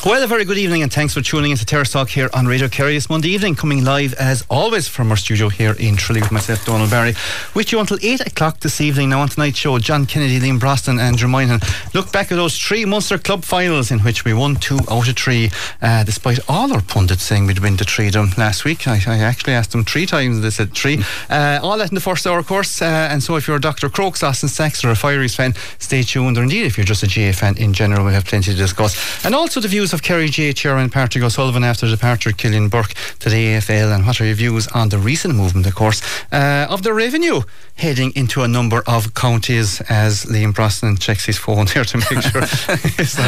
Well, a very good evening and thanks for tuning into Terrace Talk here on Radio Kerry. It's Monday evening, coming live as always from our studio here in Tralee with myself, Donald Barry, with you until 8 o'clock this evening. Now on tonight's show, John Kennedy, Liam Brosnan and Andrew Moynihan look back at those 3 Munster Club finals in which we won 2 out of 3, despite all our pundits saying we'd win the 3 of them last week. I actually asked them 3 times, they said 3. All that in the first hour, of course, and so if you're a Dr. Crokes, Austin Sachs or a Fireys fan, stay tuned, or indeed if you're just a GA fan in general, we'll have plenty to discuss. And also the views of Kerry GA Chairman Patrick O'Sullivan after the departure of Killian Burke to the AFL, and what are your views on the recent movement, of course, of the revenue heading into a number of counties, as Liam Brosnan checks his phone here to make sure he's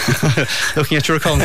looking at your account,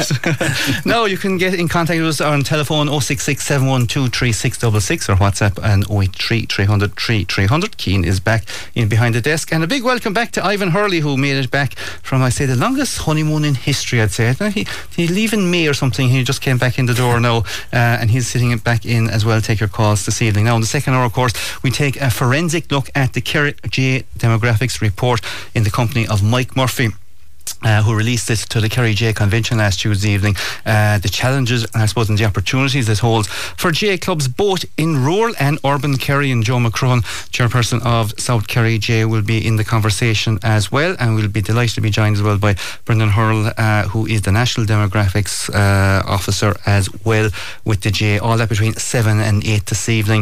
Liam. Now you can get in contact with us on telephone 066 712 3666 or WhatsApp and 083 300 3300. Keane is back in behind the desk, and a big welcome back to Ivan Hurley, who made it back from, I say, the longest honeymoon in history, I'd say. He leave in May or something. He just came back in the door now, and he's sitting back in as well. Take your calls this evening. Now in the second hour, of course, we take a forensic look at the Kerry GA demographics report in the company of Mike Murphy, who released it to the Kerry GA convention last Tuesday evening. The challenges and I suppose and the opportunities it holds for GA clubs both in rural and urban Kerry, and Joe McCrone, chairperson of South Kerry GA, will be in the conversation as well, and we'll be delighted to be joined as well by Brendan Hurl, who is the National Demographics Officer as well with the GA. All that between 7 and 8 this evening,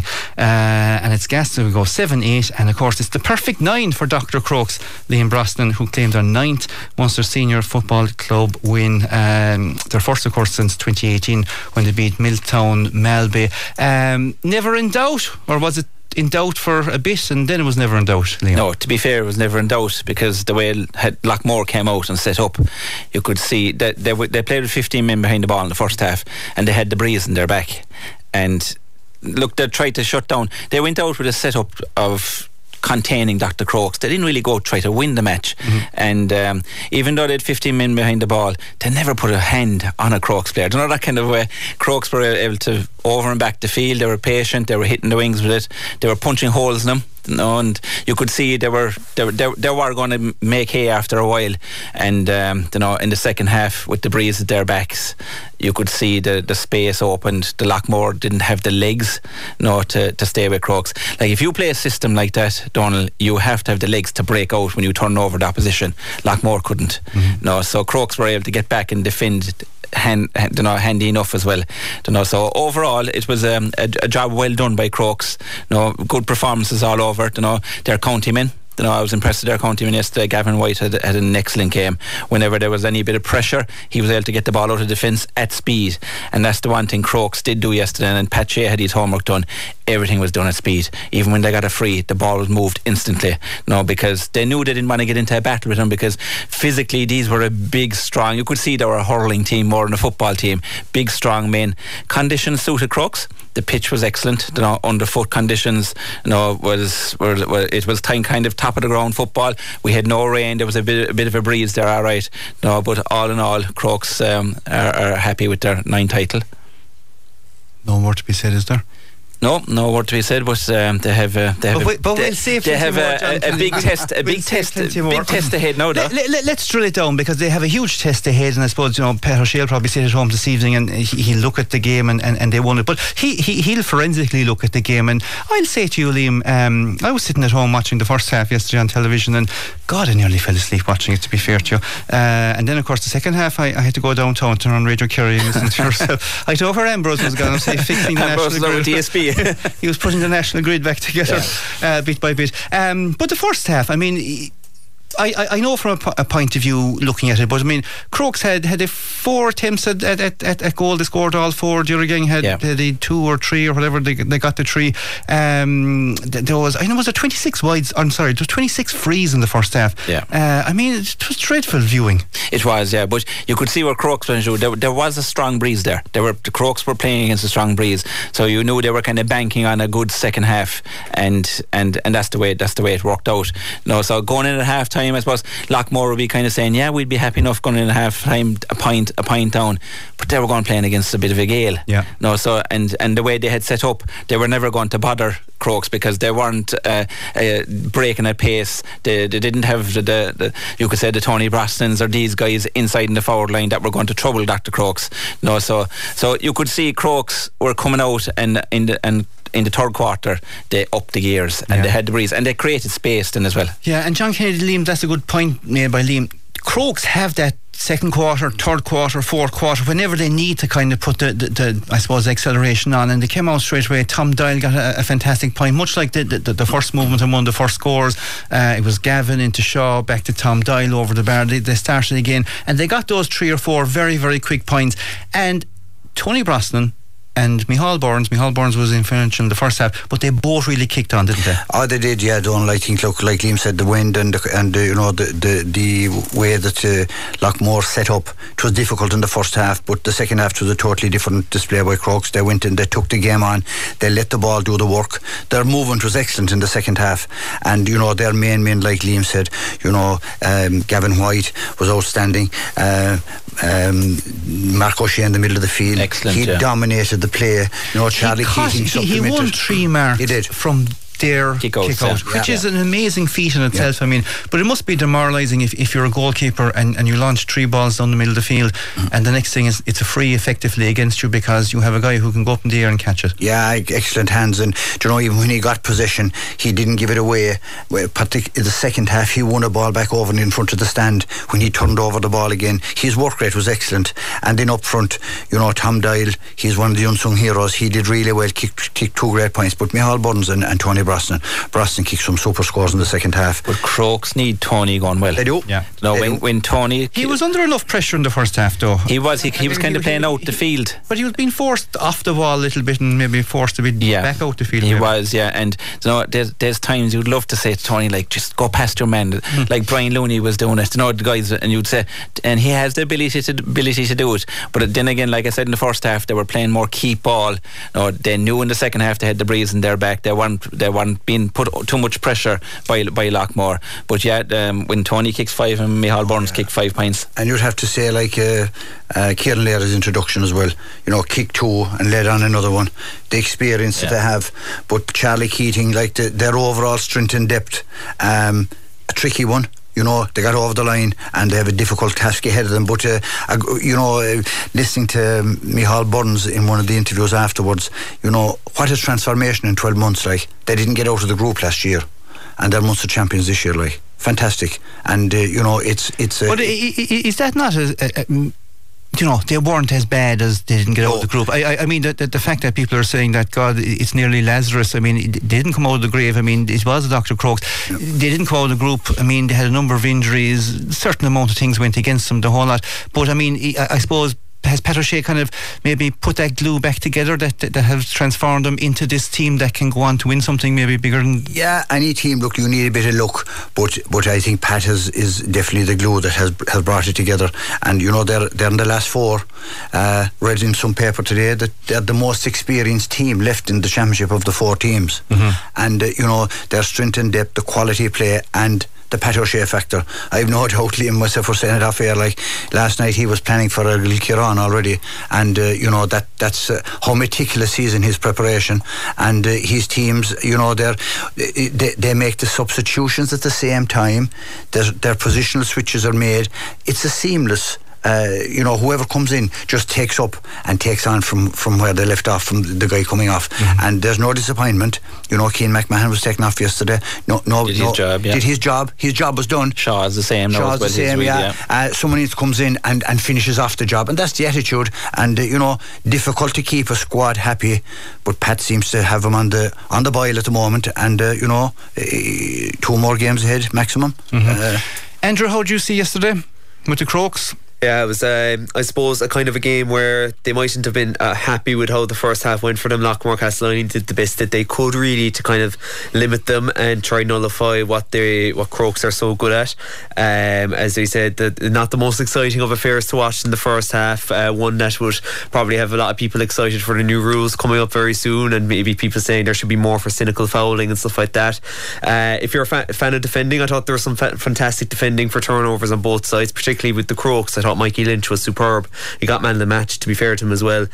and it's guests, we go 7, 8, and of course it's the perfect 9 for Dr. Crokes, Liam Brosnan, who claimed their 9th Munster Senior Football Club win, their first of course since 2018 when they beat Milltown Malbay. Never in doubt, or was it in doubt for a bit and then it was never in doubt, Liam? No, to be fair, it was never in doubt, because the way Lockmore came out and set up, you could see that they played with 15 men behind the ball in the first half, and they had the breeze in their back, and look, they tried to shut down. They went out with a setup of containing Dr. Crokes. They didn't really go try to win the match, and even though they had 15 men behind the ball, they never put a hand on a Crokes player. You know, that kind of way. Crokes were able to over and back the field. They were patient, they were hitting the wings with it, they were punching holes in them, you know, and you could see they were going to make hay after a while, and you know, in the second half with the breeze at their backs, you could see the space opened. The Lockmore didn't have the legs, you know, to stay with Crokes. Like, if you play a system like that, Donald, you have to have the legs to break out when you turn over the opposition. Lockmore couldn't. No, so Crokes were able to get back and defend handy enough as well. So overall, it was a job well done by Crokes. Good performances all over. Their county men. I was impressed with their county man yesterday. Gavin White had an excellent game. Whenever there was any bit of pressure, he was able to get the ball out of defence at speed, and that's the one thing Crokes did do yesterday. And Pat Shea had his homework done. Everything was done at speed. Even when they got a free, the ball was moved instantly. Because they knew they didn't want to get into a battle with them, because physically these were a big, strong, you could see they were a hurling team more than a football team. Big, strong men. Conditions suited Crokes. The pitch was excellent. Underfoot conditions. It was kind of top of the ground football. We had no rain. There was a bit of a breeze there, all right. But all in all, Crokes are happy with their 9th title. No more to be said, is there? No word to be said, but they have a big test ahead now. Let's drill it down, because they have a huge test ahead, and I suppose Pat O'Shea will probably sit at home this evening and he'll look at the game and they won it, but he'll forensically look at the game. And I'll say to you, Liam, I was sitting at home watching the first half yesterday on television, and God, I nearly fell asleep watching it, to be fair to you. And then of course the second half I had to go downtown, turn on Radio Kerry and listen to yourself. I know where Ambrose was going to say fixing the national grid. DSP. He was putting the national grid back together, bit by bit. But the first half, I mean, I know from a point of view looking at it, but I mean, Crokes had 4 attempts at goal. They scored all 4. Duragang had the 2 or 3 or whatever. They got the 3. There was, I know, was there 26 wides? I'm sorry, there was 26 frees in the first half. I mean, it was dreadful viewing. It was, yeah, but you could see where Crokes went through. There was a strong breeze there. The Crokes were playing against a strong breeze, so you knew they were kind of banking on a good second half, and that's the way it worked out. So going in at half time, time, I suppose Lockmore would be kind of saying, yeah, we'd be happy enough going in at half time a point down, but they were going playing against a bit of a gale. No, so and the way they had set up, they were never going to bother Crokes because they weren't breaking at pace. They didn't have the you could say the Tony Brostons or these guys inside in the forward line that were going to trouble Dr. Crokes. No, so you could see Crokes were coming out and in the third quarter they upped the gears and they had the breeze and they created space then as well. Yeah, and John Kennedy, Liam, that's a good point made by Liam. Crokes have that second quarter, third quarter, fourth quarter, whenever they need to kind of put the I suppose acceleration on, and they came out straight away. Tom Doyle got a fantastic point, much like the first movement and one of the first scores. It was Gavin into Shaw, back to Tom Doyle over the bar. They started again and they got those 3 or 4 very, very quick points. And Tony Brosnan and Micheál Burns. Micheál Burns was influential in the first half, but they both really kicked on, didn't they? Oh, they did, yeah. Donald, I think, look, like Liam said, the wind and you know, the way that Lockmore set up, it was difficult in the first half, but the second half was a totally different display by Crokes. They went in, they took the game on, they let the ball do the work. Their movement was excellent in the second half, and you know, their main men, like Liam said, you know, Gavin White was outstanding. Mark O'Shea in the middle of the field, excellent, he dominated the play. You know, Charlie Keating he won 3 marks from their kick out, which is an amazing feat in itself. I mean, but it must be demoralising if you're a goalkeeper and you launch 3 balls down the middle of the field and the next thing is it's a free effectively against you because you have a guy who can go up in the air and catch it. Yeah, excellent hands, and you know, even when he got possession he didn't give it away. Particularly in the second half he won a ball back over and in front of the stand when he turned over the ball again. His work rate was excellent, and then up front, you know, Tom Doyle, he's one of the unsung heroes. He did really well, kicked 2 great points, but Micheál Burns and Tony Brosnan kicked some super scores in the second half. But Crokes need Tony going well. They do. Yeah. No, when Tony, he was under enough pressure in the first half though. He was kind of playing out the field, but he was being forced off the ball a little bit and maybe forced a bit back out the field. He was, and you know, there's times you'd love to say to Tony, like, just go past your man, like Brian Looney was doing it, you know, the guys, and you'd say, and he has the ability to do it. But then again, like I said, in the first half they were playing more keep ball. You know, they knew in the second half they had the breeze in their back. They weren't being put too much pressure by Lockmore. But when Tony kicks 5 and Micheál Burns kicked 5 points, and you'd have to say, like Kieran Lair's introduction as well, you know, kick 2 and led on another one, the experience that they have. But Charlie Keating, like their overall strength and depth, a tricky one. You know, they got over the line and they have a difficult task ahead of them. But, you know, listening to Micheál Burns in one of the interviews afterwards, you know, what a transformation in 12 months, like. They didn't get out of the group last year and they're Munster champions this year, like. Fantastic. And, you know, it's but is that not you know, they weren't as bad as they didn't get out of the group. I mean, the fact that people are saying that, God, it's nearly Lazarus. I mean, they didn't come out of the grave. I mean, it was Dr. Crokes. Yep. They didn't come out of the group. I mean, they had a number of injuries. A certain amount of things went against them, the whole lot. But I mean, I suppose, has Pat O'Shea kind of maybe put that glue back together that has transformed them into this team that can go on to win something maybe bigger than... Yeah, any team, look, you need a bit of luck, but I think Pat is definitely the glue that has brought it together. And you know, they're in the last 4. Read in some paper today that they're the most experienced team left in the championship of the 4 teams. And you know, their strength and depth, the quality of play, and the Pat O'Shea factor. I have no doubt Liam myself for saying it off air, like last night he was planning for a little Kieran already, and you know, that's how meticulous he is in his preparation. And his teams, you know, they make the substitutions at the same time. Their positional switches are made. It's a seamless, you know, whoever comes in just takes up and takes on from where they left off, from the guy coming off. And there's no disappointment. You know, Cian McMahon was taken off yesterday. Did his job. His job was done. Shaw's the same. Shaw's the same, someone else comes in and finishes off the job, and that's the attitude. And you know, difficult to keep a squad happy, but Pat seems to have them on the boil at the moment. And you know, 2 more games ahead maximum. Andrew, how did you see yesterday with the Crokes? Yeah, it was, I suppose, a kind of a game where they mightn't have been happy with how the first half went for them. Loughmore Castleiney did the best that they could, really, to kind of limit them and try nullify what Crokes are so good at. As they said, not the most exciting of affairs to watch in the first half. One that would probably have a lot of people excited for the new rules coming up very soon, and maybe people saying there should be more for cynical fouling and stuff like that. If you're a fan of defending, I thought there was some fantastic defending for turnovers on both sides, particularly with the Crokes. I thought Mikey Lynch was superb. He got man of the match, to be fair to him as well.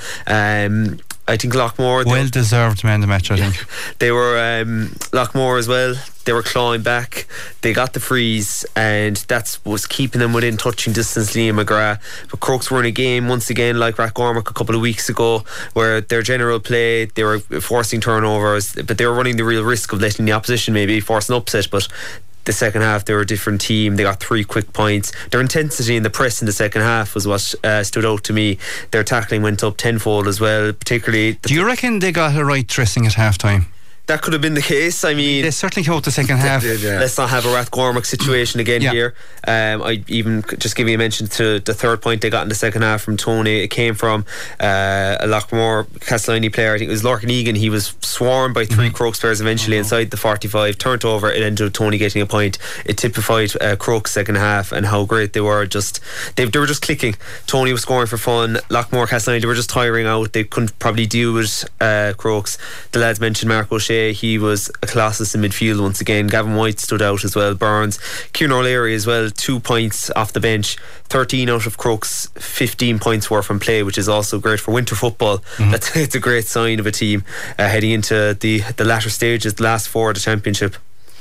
I think Loughmore, well deserved man of the match, I think. They were Loughmore as well. They were clawing back. They got the freeze, and that was keeping them within touching distance. Liam McGrath. But Crokes were in a game once again like Rathcormac a couple of weeks ago, where their general play, they were forcing turnovers, but they were running the real risk of letting the opposition maybe force an upset. But the second half, they were a different team. They got 3 quick points. Their intensity in the press in the second half was what stood out to me. Their tackling went up tenfold as well, particularly. Do you reckon they got a right dressing at half time? That could have been the case. I mean, they certainly came out the second half. Let's not have a Rathcormac situation again here. I even just give you a mention to the third point they got in the second half from Tony. It came from a Loughmore Castleiney player. I think it was Larkin Egan. He was swarmed by 3 Crokes players eventually inside the 45, turned over. It ended with Tony getting a point. It typified Crokes second half and how great they were. They were just clicking. Tony was scoring for fun. Loughmore Castleiney, they were just tiring out. They couldn't probably deal with Crokes. The lads mentioned Mark O'Shea. He was a colossus in midfield once again. Gavin White stood out as well. Burns, Kieran O'Leary as well, 2 points off the bench. 13 out of Crokes, 15 points were from play, which is also great for winter football. It's a great sign of a team heading into the latter stages, the last 4 of the championship.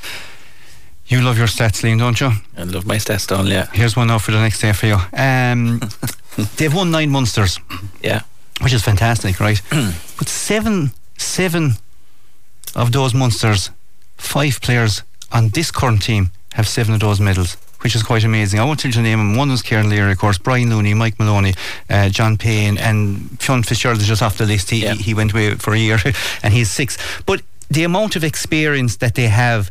You love your stats, Liam, don't you? I love my stats, Don. Yeah. Here's one now for the next day for you. They've won 9 Munsters. Yeah, which is fantastic, right? But seven of those Munsters, 5 players on this current team have 7 of those medals, which is quite amazing. I won't tell you the name of them. One was Kieran Leary, of course, Brian Looney, Mike Maloney, John Payne, and Fionn Fitzgerald is just off the list. He went away for a year and he's 6. But the amount of experience that they have,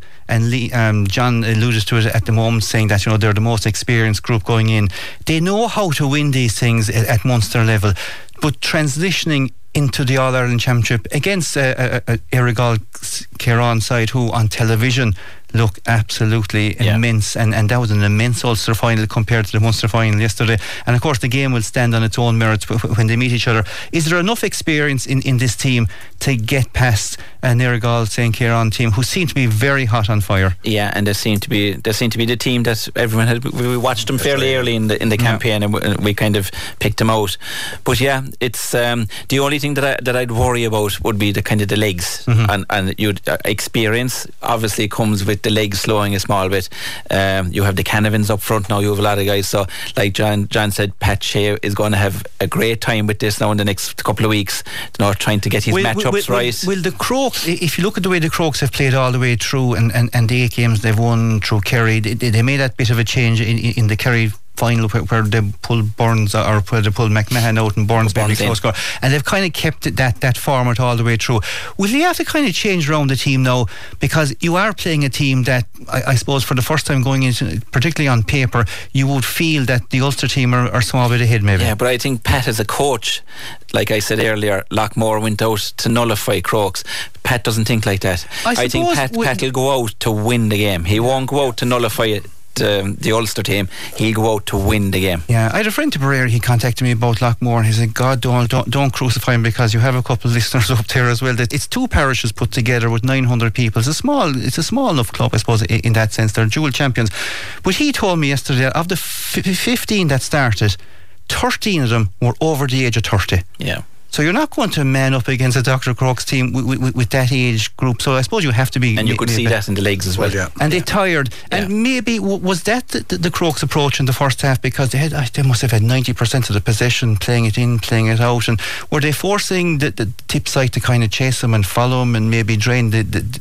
and John alluded to it at the moment, saying that they're the most experienced group going in. They know how to win these things at Munster level, but transitioning into the All-Ireland Championship against Errigal Kieran side, who on television look absolutely immense, and that was an immense Ulster final compared to the Munster final yesterday. And of course the game will stand on its own merits when they meet each other. Is there enough experience in this team to get past an Errigal St. Kieran team who seem to be very hot on fire? Yeah, and they seem to be the team that everyone had. We watched them fairly early in the campaign, and we kind of picked them out. But yeah, it's the only thing that I'd worry about would be the kind of the legs, and you'd experience obviously comes with the legs slowing a small bit. You have the Canavans up front now. You have a lot of guys. So like John said, Pat Shea is going to have a great time with this now in the next couple of weeks, trying to get his matchups right. Will the Crokes, if you look at the way the Crokes have played all the way through, and the 8 games they've won through Kerry, they made that bit of a change in the Kerry final where they pulled Burns, or where they pulled McMahon out and Burns made a close score, and they've kind of kept that format all the way through. Will you have to kind of change around the team now, because you are playing a team that I suppose for the first time going into, particularly on paper, you would feel that the Ulster team are a small bit ahead maybe? Yeah, but I think Pat as a coach, like I said earlier, Loughmore went out to nullify Crokes. Pat doesn't think like that. I think Pat will go out to win the game. He won't go out to nullify it. The Ulster team, he'll go out to win the game. Yeah, I had a friend to Barrera, he contacted me about Loughmore, and he said, God, don't crucify him, because you have a couple of listeners up there as well. That it's 2 parishes put together with 900 people. It's a small enough club, I suppose, in that sense. They're dual champions. But he told me yesterday, of the 15 that started, 13 of them were over the age of 30. Yeah. So you're not going to man up against a Dr. Crokes team with that age group. So I suppose you have to be... And you could see that in the legs as well. And they're tired. And maybe was that the Crokes approach in the first half, because they must have had 90% of the possession, playing it in, playing it out, and were they forcing the tip side to kind of chase them and follow them and maybe drain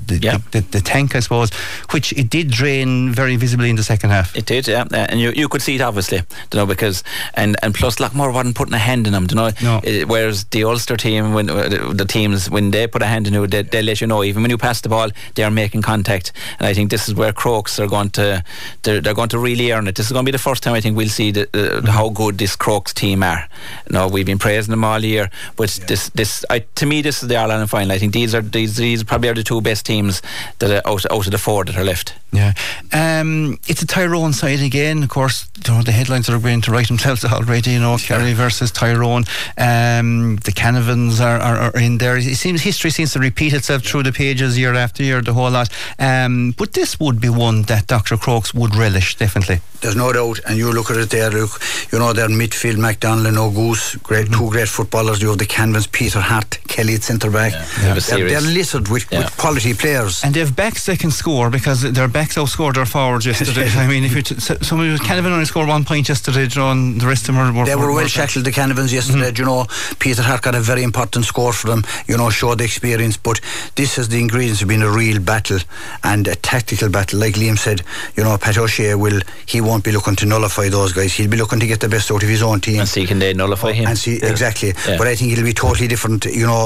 the tank, I suppose, which it did drain very visibly in the second half. It did, yeah. And you could see it obviously, because and plus Loughmore wasn't putting a hand in them, whereas the the Ulster team, when the teams, when they put a hand into it, they let you know. Even when you pass the ball, they are making contact. And I think this is where Crokes are going to they're going to really earn it. This is going to be the first time I think we'll see how good this Crokes team are. No, we've been praising them all year, but to me this is the All Ireland final. I think these probably are the two best teams that are out of the four that are left. Yeah, it's a Tyrone side again. Of course, the headlines are going to write themselves already. Kerry versus Tyrone. The Canavans are in there. It seems history seems to repeat itself through the pages year after year, the whole lot. But this would be one that Dr. Crokes would relish, definitely. There's no doubt, and you look at it there, look, their midfield, McDonald and O'Goose, two great footballers. You have the Canvans, Peter Hart, Kelly at centre back. They're littered with quality players, and they have backs that can score, because their backs outscored their forwards yesterday. I mean, if somebody was Canavan only scored 1 point yesterday, and the rest of them were well shackled, the Canavans yesterday. Peter Hart got a very important score for them, showed the experience. But this has the ingredients of being a real battle, and a tactical battle. Like Liam said, Pat O'Shea won't be looking to nullify those guys. He'll be looking to get the best out of his own team and see can they nullify him. Exactly. But I think it'll be totally different.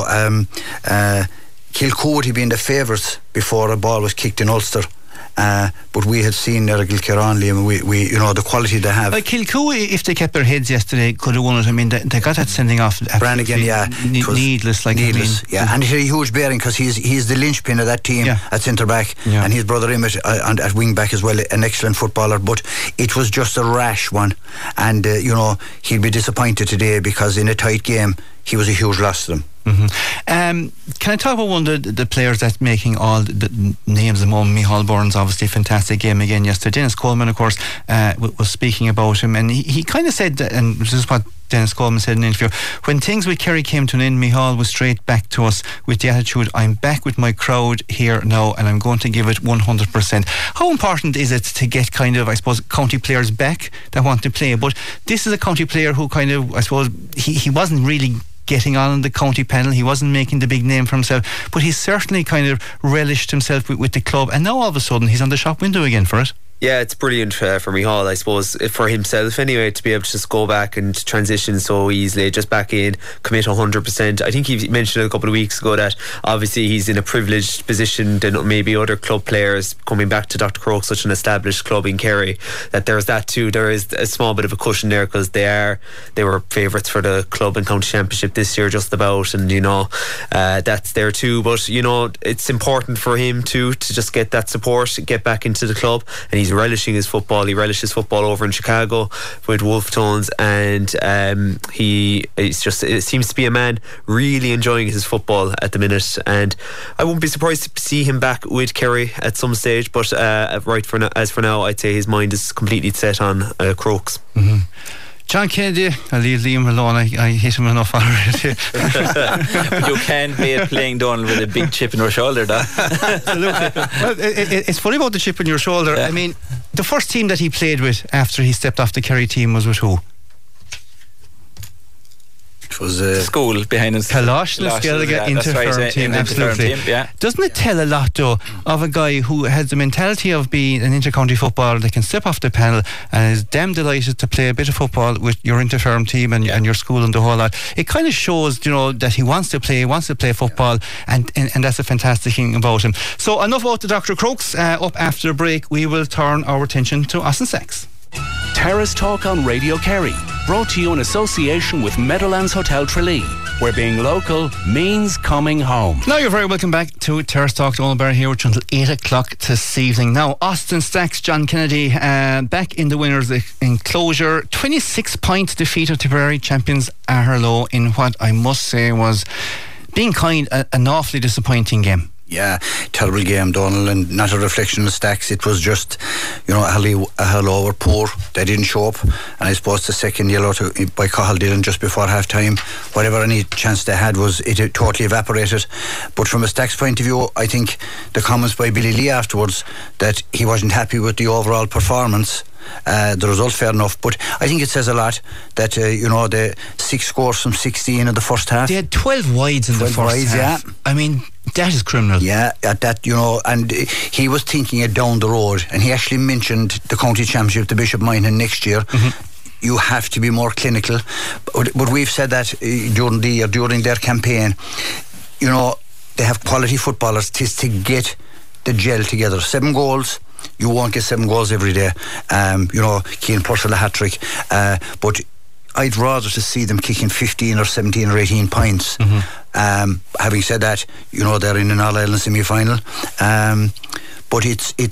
Kilcoe would have been the favourites before a ball was kicked in Ulster. But we had seen Kilkerran, and we the quality they have. Like Kilcoe, if they kept their heads yesterday, could have won it. I mean, they got that sending off. Brannigan, needless. And it had a huge bearing, because he's the linchpin of that team at centre back, and his brother Emmett at wing back as well, an excellent footballer. But it was just a rash one, and he'll be disappointed today, because in a tight game he was a huge loss to them. Can I talk about one of the players that's making all the names at the moment? Micheál Burns, obviously a fantastic game again yesterday. Dennis Coleman, of course, was speaking about him, and he kind of said, and this is what Dennis Coleman said in an interview, when things with Kerry came to an end, Micheál was straight back to us with the attitude, I'm back with my crowd here now, and I'm going to give it 100%. How important is it to get kind of, I suppose, county players back that want to play? But this is a county player who kind of, I suppose, he wasn't really getting on the county panel. He wasn't making the big name for himself, but he certainly kind of relished himself with the club, and now all of a sudden he's on the shop window again for it. Yeah, it's brilliant for Micheál, I suppose, for himself anyway, to be able to just go back and transition so easily, just back in, commit 100%. I think he mentioned a couple of weeks ago that obviously he's in a privileged position than maybe other club players coming back to Dr. Crokes, such an established club in Kerry, that there's that too. There is a small bit of a cushion there, because they were favourites for the club and county championship this year just about, and that's there too. But it's important for him to just get that support, get back into the club, and he's relishing his football. He relishes football over in Chicago with Wolf Tones, and it seems to be a man really enjoying his football at the minute, and I wouldn't be surprised to see him back with Kerry at some stage, but as for now, I'd say his mind is completely set on Crokes. John Kennedy, I'll leave Liam alone. I hit him enough already. You can't be playing Donald with a big chip in your shoulder, though. Absolutely. Well, it's funny about the chip in your shoulder. I mean, the first team that he played with after he stepped off the Kerry team was with who? It was school behind us. Kalosh, the Skellige Interfirm team. Absolutely. Doesn't it tell a lot, though, of a guy who has the mentality of being an inter-county footballer that can step off the panel and is damn delighted to play a bit of football with your Interfirm team and your school and the whole lot? It kind of shows, that he wants to play football, and that's a fantastic thing about him. So enough about the Dr. Crokes. Up after the break, we will turn our attention to Austin Sachs. Terrace Talk on Radio Kerry, brought to you in association with Meadowlands Hotel Tralee, where being local means coming home. Now you're very welcome back to Terrace Talk. Donald Barry here until 8 o'clock this evening. Now Austin Stacks, John Kennedy back in the winners' enclosure. 26 point defeat of Tipperary champions Aherlow in what I must say was, being kind, an awfully disappointing game. Yeah, terrible game, Donald, and not a reflection of Stacks. It was just, Aherlow were poor. They didn't show up, and I suppose the second yellow by Cathal Dillon just before half time, whatever any chance they had it totally evaporated. But from a Stacks point of view, I think the comments by Billy Lee afterwards, that he wasn't happy with the overall performance. The result, fair enough, but I think it says a lot that the 6 scores from 16 in the first half. They had 12 wides in the first half. Yeah. I mean, that is criminal. Yeah, that and he was thinking it down the road, and he actually mentioned the county championship, the Bishop Moynihan next year. you have to be more clinical. But we've said that during their campaign. You know, they have quality footballers. Tis to get the gel together. 7 goals. You won't get 7 goals every day. You know, Cian Purcell a hat-trick. But I'd rather to see them kicking 15 or 17 or 18 points. Having said that, you know, they're in an All-Ireland semi-final. But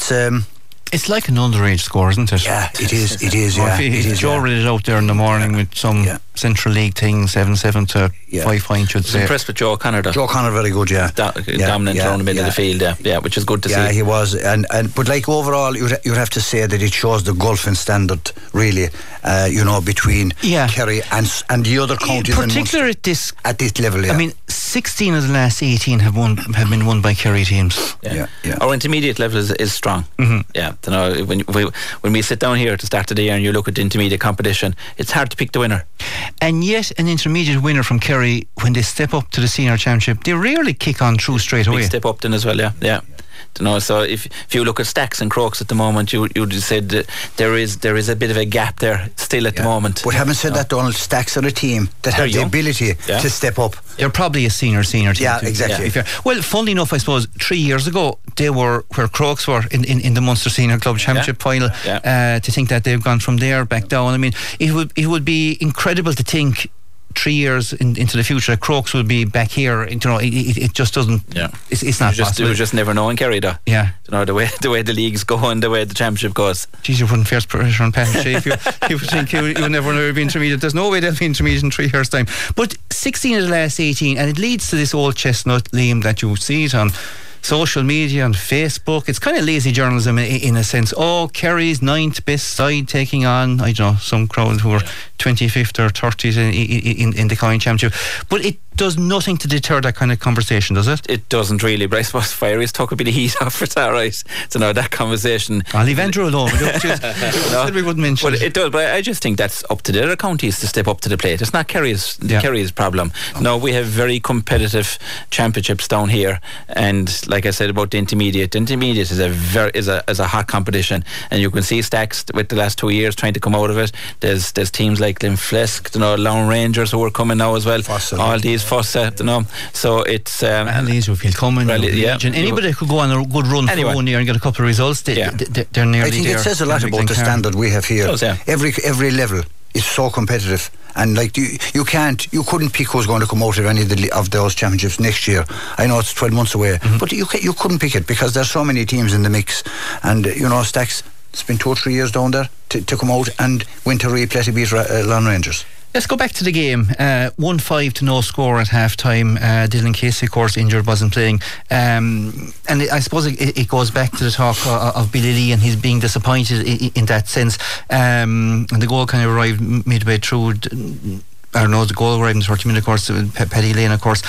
it's like an underage score, isn't it? Yeah, it is. Yeah, Joe read it out there in the morning with some Central League thing, 7-7 to 5 points, should say. Impressed with Joe O'Connor, though. Joe O'Connor, very good, dominant around the middle of the field, which is good to see. Yeah, he was. But like overall, you'd have to say that it shows the golfing standard, really, you know, between Kerry and the other counties. Particularly at this level, yeah. I mean, 16 of the last 18 have been won by Kerry teams. Yeah. Our intermediate level is strong. Yeah, you know, when we sit down here at the start of the year and you look at the intermediate competition, it's hard to pick the winner. And yet an intermediate winner from Kerry, when they step up to the senior championship, they rarely kick on through straight away. Big step up then as well, yeah. You know, so if you look at Stacks and Crokes at the moment, you'd said that there is a bit of a gap there still at the moment. But having said that, Donald, Stacks are a team that have the ability to step up. They're probably a senior team. Yeah, too. exactly. Well, funnily enough, I suppose 3 years ago they were where Crokes were in the Munster Senior Club Championship final. To think that they've gone from there back down. I mean, it would be incredible to think 3 years into the future, Crokes will be back here. You know, it just doesn't. It's not possible. You just never know in Kerry, though. Yeah, you know, the way the leagues go and the way the championship goes. Geez, you're putting fierce pressure on Pat Shea. You would think you would never be intermediate. There's no way they'll be intermediate in 3 years' time. But 16 of the last 18, and it leads to this old chestnut, Liam, that you see it on social media, on Facebook. It's kind of lazy journalism in a sense. Oh, Kerry's 9th best side taking on, I don't know, some crowd who were 25th or 30th in the Coin Championship. But it does nothing to deter that kind of conversation, does it? It doesn't really, but I suppose Fiery's took a bit of heat off it, alright. So now that conversation, I'll leave Andrew alone. We wouldn't mention it does, but I just think that's up to the other counties to step up to the plate. It's not Kerry's problem. No, we have very competitive championships down here, and like I said about the intermediate is a hot competition, and you can see Stacks with the last 2 years trying to come out of it. There's teams like Glenflesk, you know, Lone Rangers who are coming now as well. All these Fossa, you know. So it's Rallies will feel coming. Anybody could go on a good run for 1 year and get a couple of results. They're nearly. I think it says a lot about the standard we have here. Every level is so competitive. And like you couldn't pick who's going to come out of any of those championships next year. I know it's 12 months away, but you couldn't pick it because there's so many teams in the mix. And you know, Stacks, it's been 2 or 3 years down there to come out and win to replay to beat Lone Rangers. Let's go back to the game. 1-5 to no score at half time. Dylan Casey, of course, injured, wasn't playing. And I suppose it goes back to the talk of Billy Lee and he's being disappointed in that sense. And the goal kind of arrived midway through. I don't know, the goal arrived in the 30 minute, of course, Paddy Lane, of course.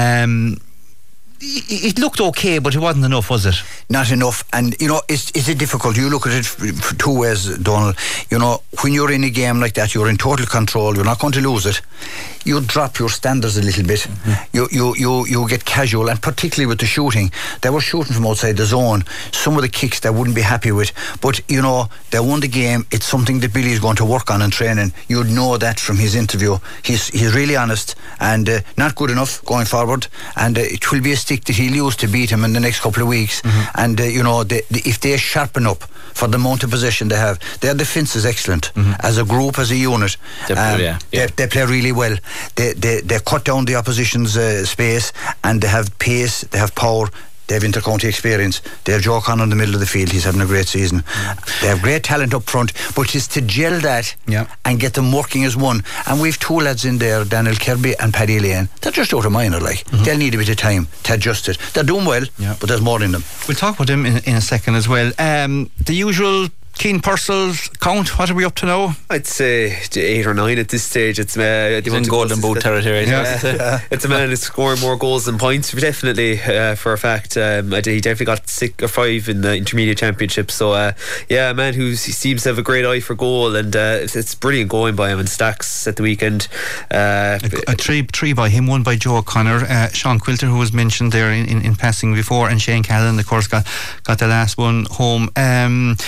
It looked okay, but it wasn't enough, was it? Not enough. And you know, it's difficult. You look at it 2 ways, Donald. You know, when you're in a game like that, you're in total control, you're not going to lose it. You drop your standards a little bit. You get casual, and particularly with the shooting. They were shooting from outside the zone. Some of the kicks they wouldn't be happy with, but you know, they won the game. It's something that Billy's going to work on in training. You'd know that from his interview. He's really honest and not good enough going forward, and it will be a stick that he'll use to beat him in the next couple of weeks. And you know, if they sharpen up for the amount of possession they have, their defence is excellent as a group, as a unit. They play really well. They cut down the opposition's space, and they have pace, they have power, they have inter-county experience. They have Joe O'Connor in the middle of the field. He's having a great season. They have great talent up front, but it's to gel that and get them working as one. And we've 2 lads in there, Daniel Kirby and Paddy Lane. They're just out of minor, like. They'll need a bit of time to adjust it. They're doing well, but there's more in them. We'll talk about them in a second as well. The usual Cian Purcell's count, what are we up to now? I'd say 8 or 9 at this stage. It's in golden boot territory. It's a man who's scoring more goals than points, definitely, for a fact. He definitely got 6 or 5 in the intermediate championship. So a man who seems to have a great eye for goal, and it's brilliant going by him. And Stacks at the weekend, a three by him, 1 by Joe O'Connor, Sean Quilter, who was mentioned there in passing before, and Shane Callan, of course, got the last one home.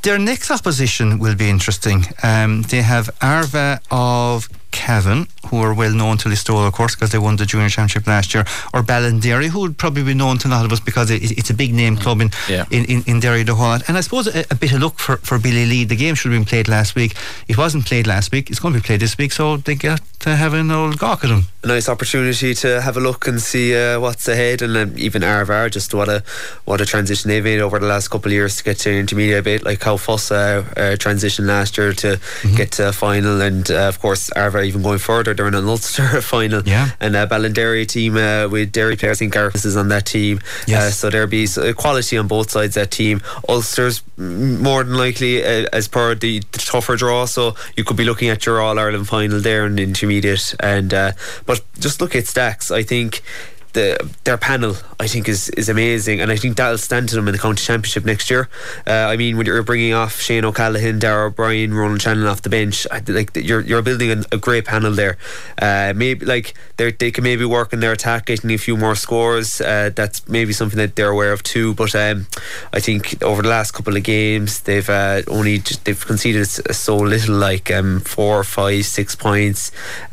Their next opposition will be interesting. They have Arva of Cavan, who are well known to Listowel, of course, because they won the junior championship last year, or Ballinderry, who would probably be known to a lot of us because it's a big name club in Derry the whole. And I suppose a bit of luck for Billy Lee. The game should have been played last week. It wasn't played last week. It's going to be played this week, so they get to have an old gawk at them. A nice opportunity to have a look and see what's ahead, and even Arvar, just what a transition they've made over the last couple of years to get to an intermediate bit, like how Fuss transitioned last year to get to a final, and of course Arvar even going further, they're in an Ulster final, and a Ballinderry team with Derry players. I think Gareth is on that team, so there'll be quality on both sides of that team. Ulster's more than likely as per the tougher draw, so you could be looking at your All-Ireland final there in the intermediate, and but just look at Stacks. I think their panel, I think, is amazing, and I think that'll stand to them in the county championship next year. I mean, when you're bringing off Shane O'Callaghan, Darragh O'Brien, Ronan Shannon off the bench, you're building a great panel there. Maybe they can maybe work on their attack, getting a few more scores. That's maybe something that they're aware of too. But I think over the last couple of games, they've conceded so little, like 4, 5, 6 points.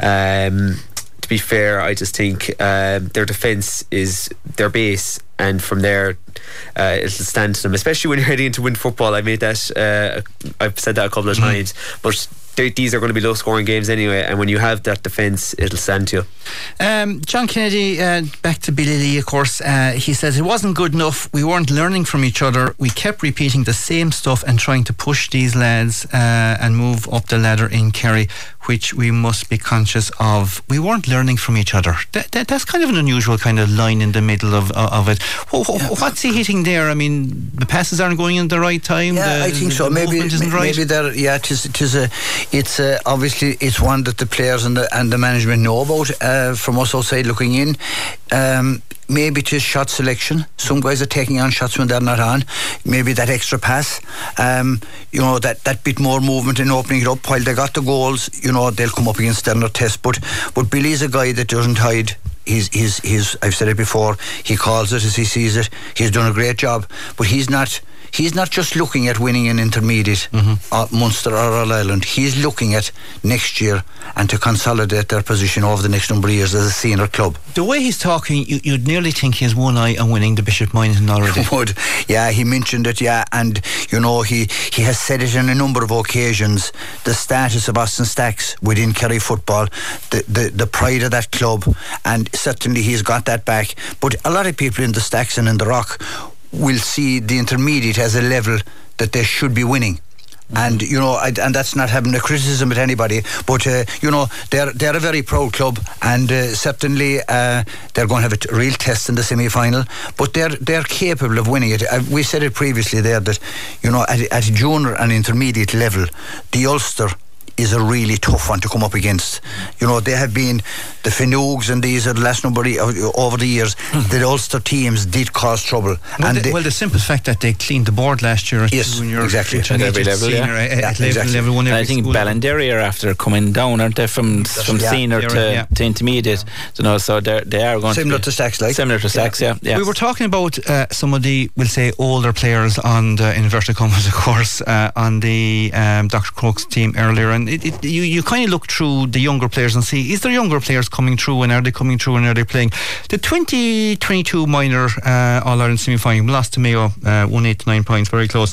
To be fair, I just think their defence is their base, and from there it'll stand to them, especially when you're heading into winter football. I've said that a couple of times, but these are going to be low scoring games anyway, and when you have that defence, it'll stand to you. John Kennedy, back to Billy Lee, of course, he says it wasn't good enough. We weren't learning from each other. We kept repeating the same stuff and trying to push these lads and move up the ladder in Kerry, which we must be conscious of. We weren't learning from each other. That's kind of an unusual kind of line in the middle of it. What's he hitting there? I mean, the passes aren't going in the right time. I think so. Maybe there. Yeah, it's obviously it's one that the players and the management know about. From us outside looking in, maybe it is shot selection. Some guys are taking on shots when they're not on. Maybe that extra pass, that bit more movement in opening it up. While they got the goals, they'll come up against their test. But Billy's a guy that doesn't hide. He's I've said it before, he calls it as he sees it. He's done a great job, but he's not just looking at winning an intermediate, Munster or All-Ireland. He's looking at next year and to consolidate their position over the next number of years as a senior club. The way he's talking, you'd nearly think he has one eye on winning the Bishop Moynihan already. Yeah, he mentioned it, and he has said it on a number of occasions, the status of Austin Stacks within Kerry football, the pride of that club, and certainly he's got that back. But a lot of people in the Stacks and in the Rock will see the intermediate as a level that they should be winning. And and that's not having a criticism at anybody, but they're a very proud club, and certainly they're going to have a real test in the semi-final, but they're capable of winning it. We said it previously there that at junior and intermediate level, the Ulster is a really tough one to come up against. They have been the Finoogs, and these are the last number over the years. The Ulster teams did cause trouble. The simple fact that they cleaned the board last year. Yes, exactly. At every level, level one. I think Ballinderry are after coming down, aren't they, from senior to intermediate? So they are going similar to Stacks, similar to Stacks. Yeah. We were talking about some of the, we'll say, older players on the inverted commas, of course, on the Dr. Crokes team earlier, and you kind of look through the younger players and see, is there younger players coming through, and are they coming through, and are they playing? The 2022 minor All-Ireland semi-final lost to Mayo 189 points, very close.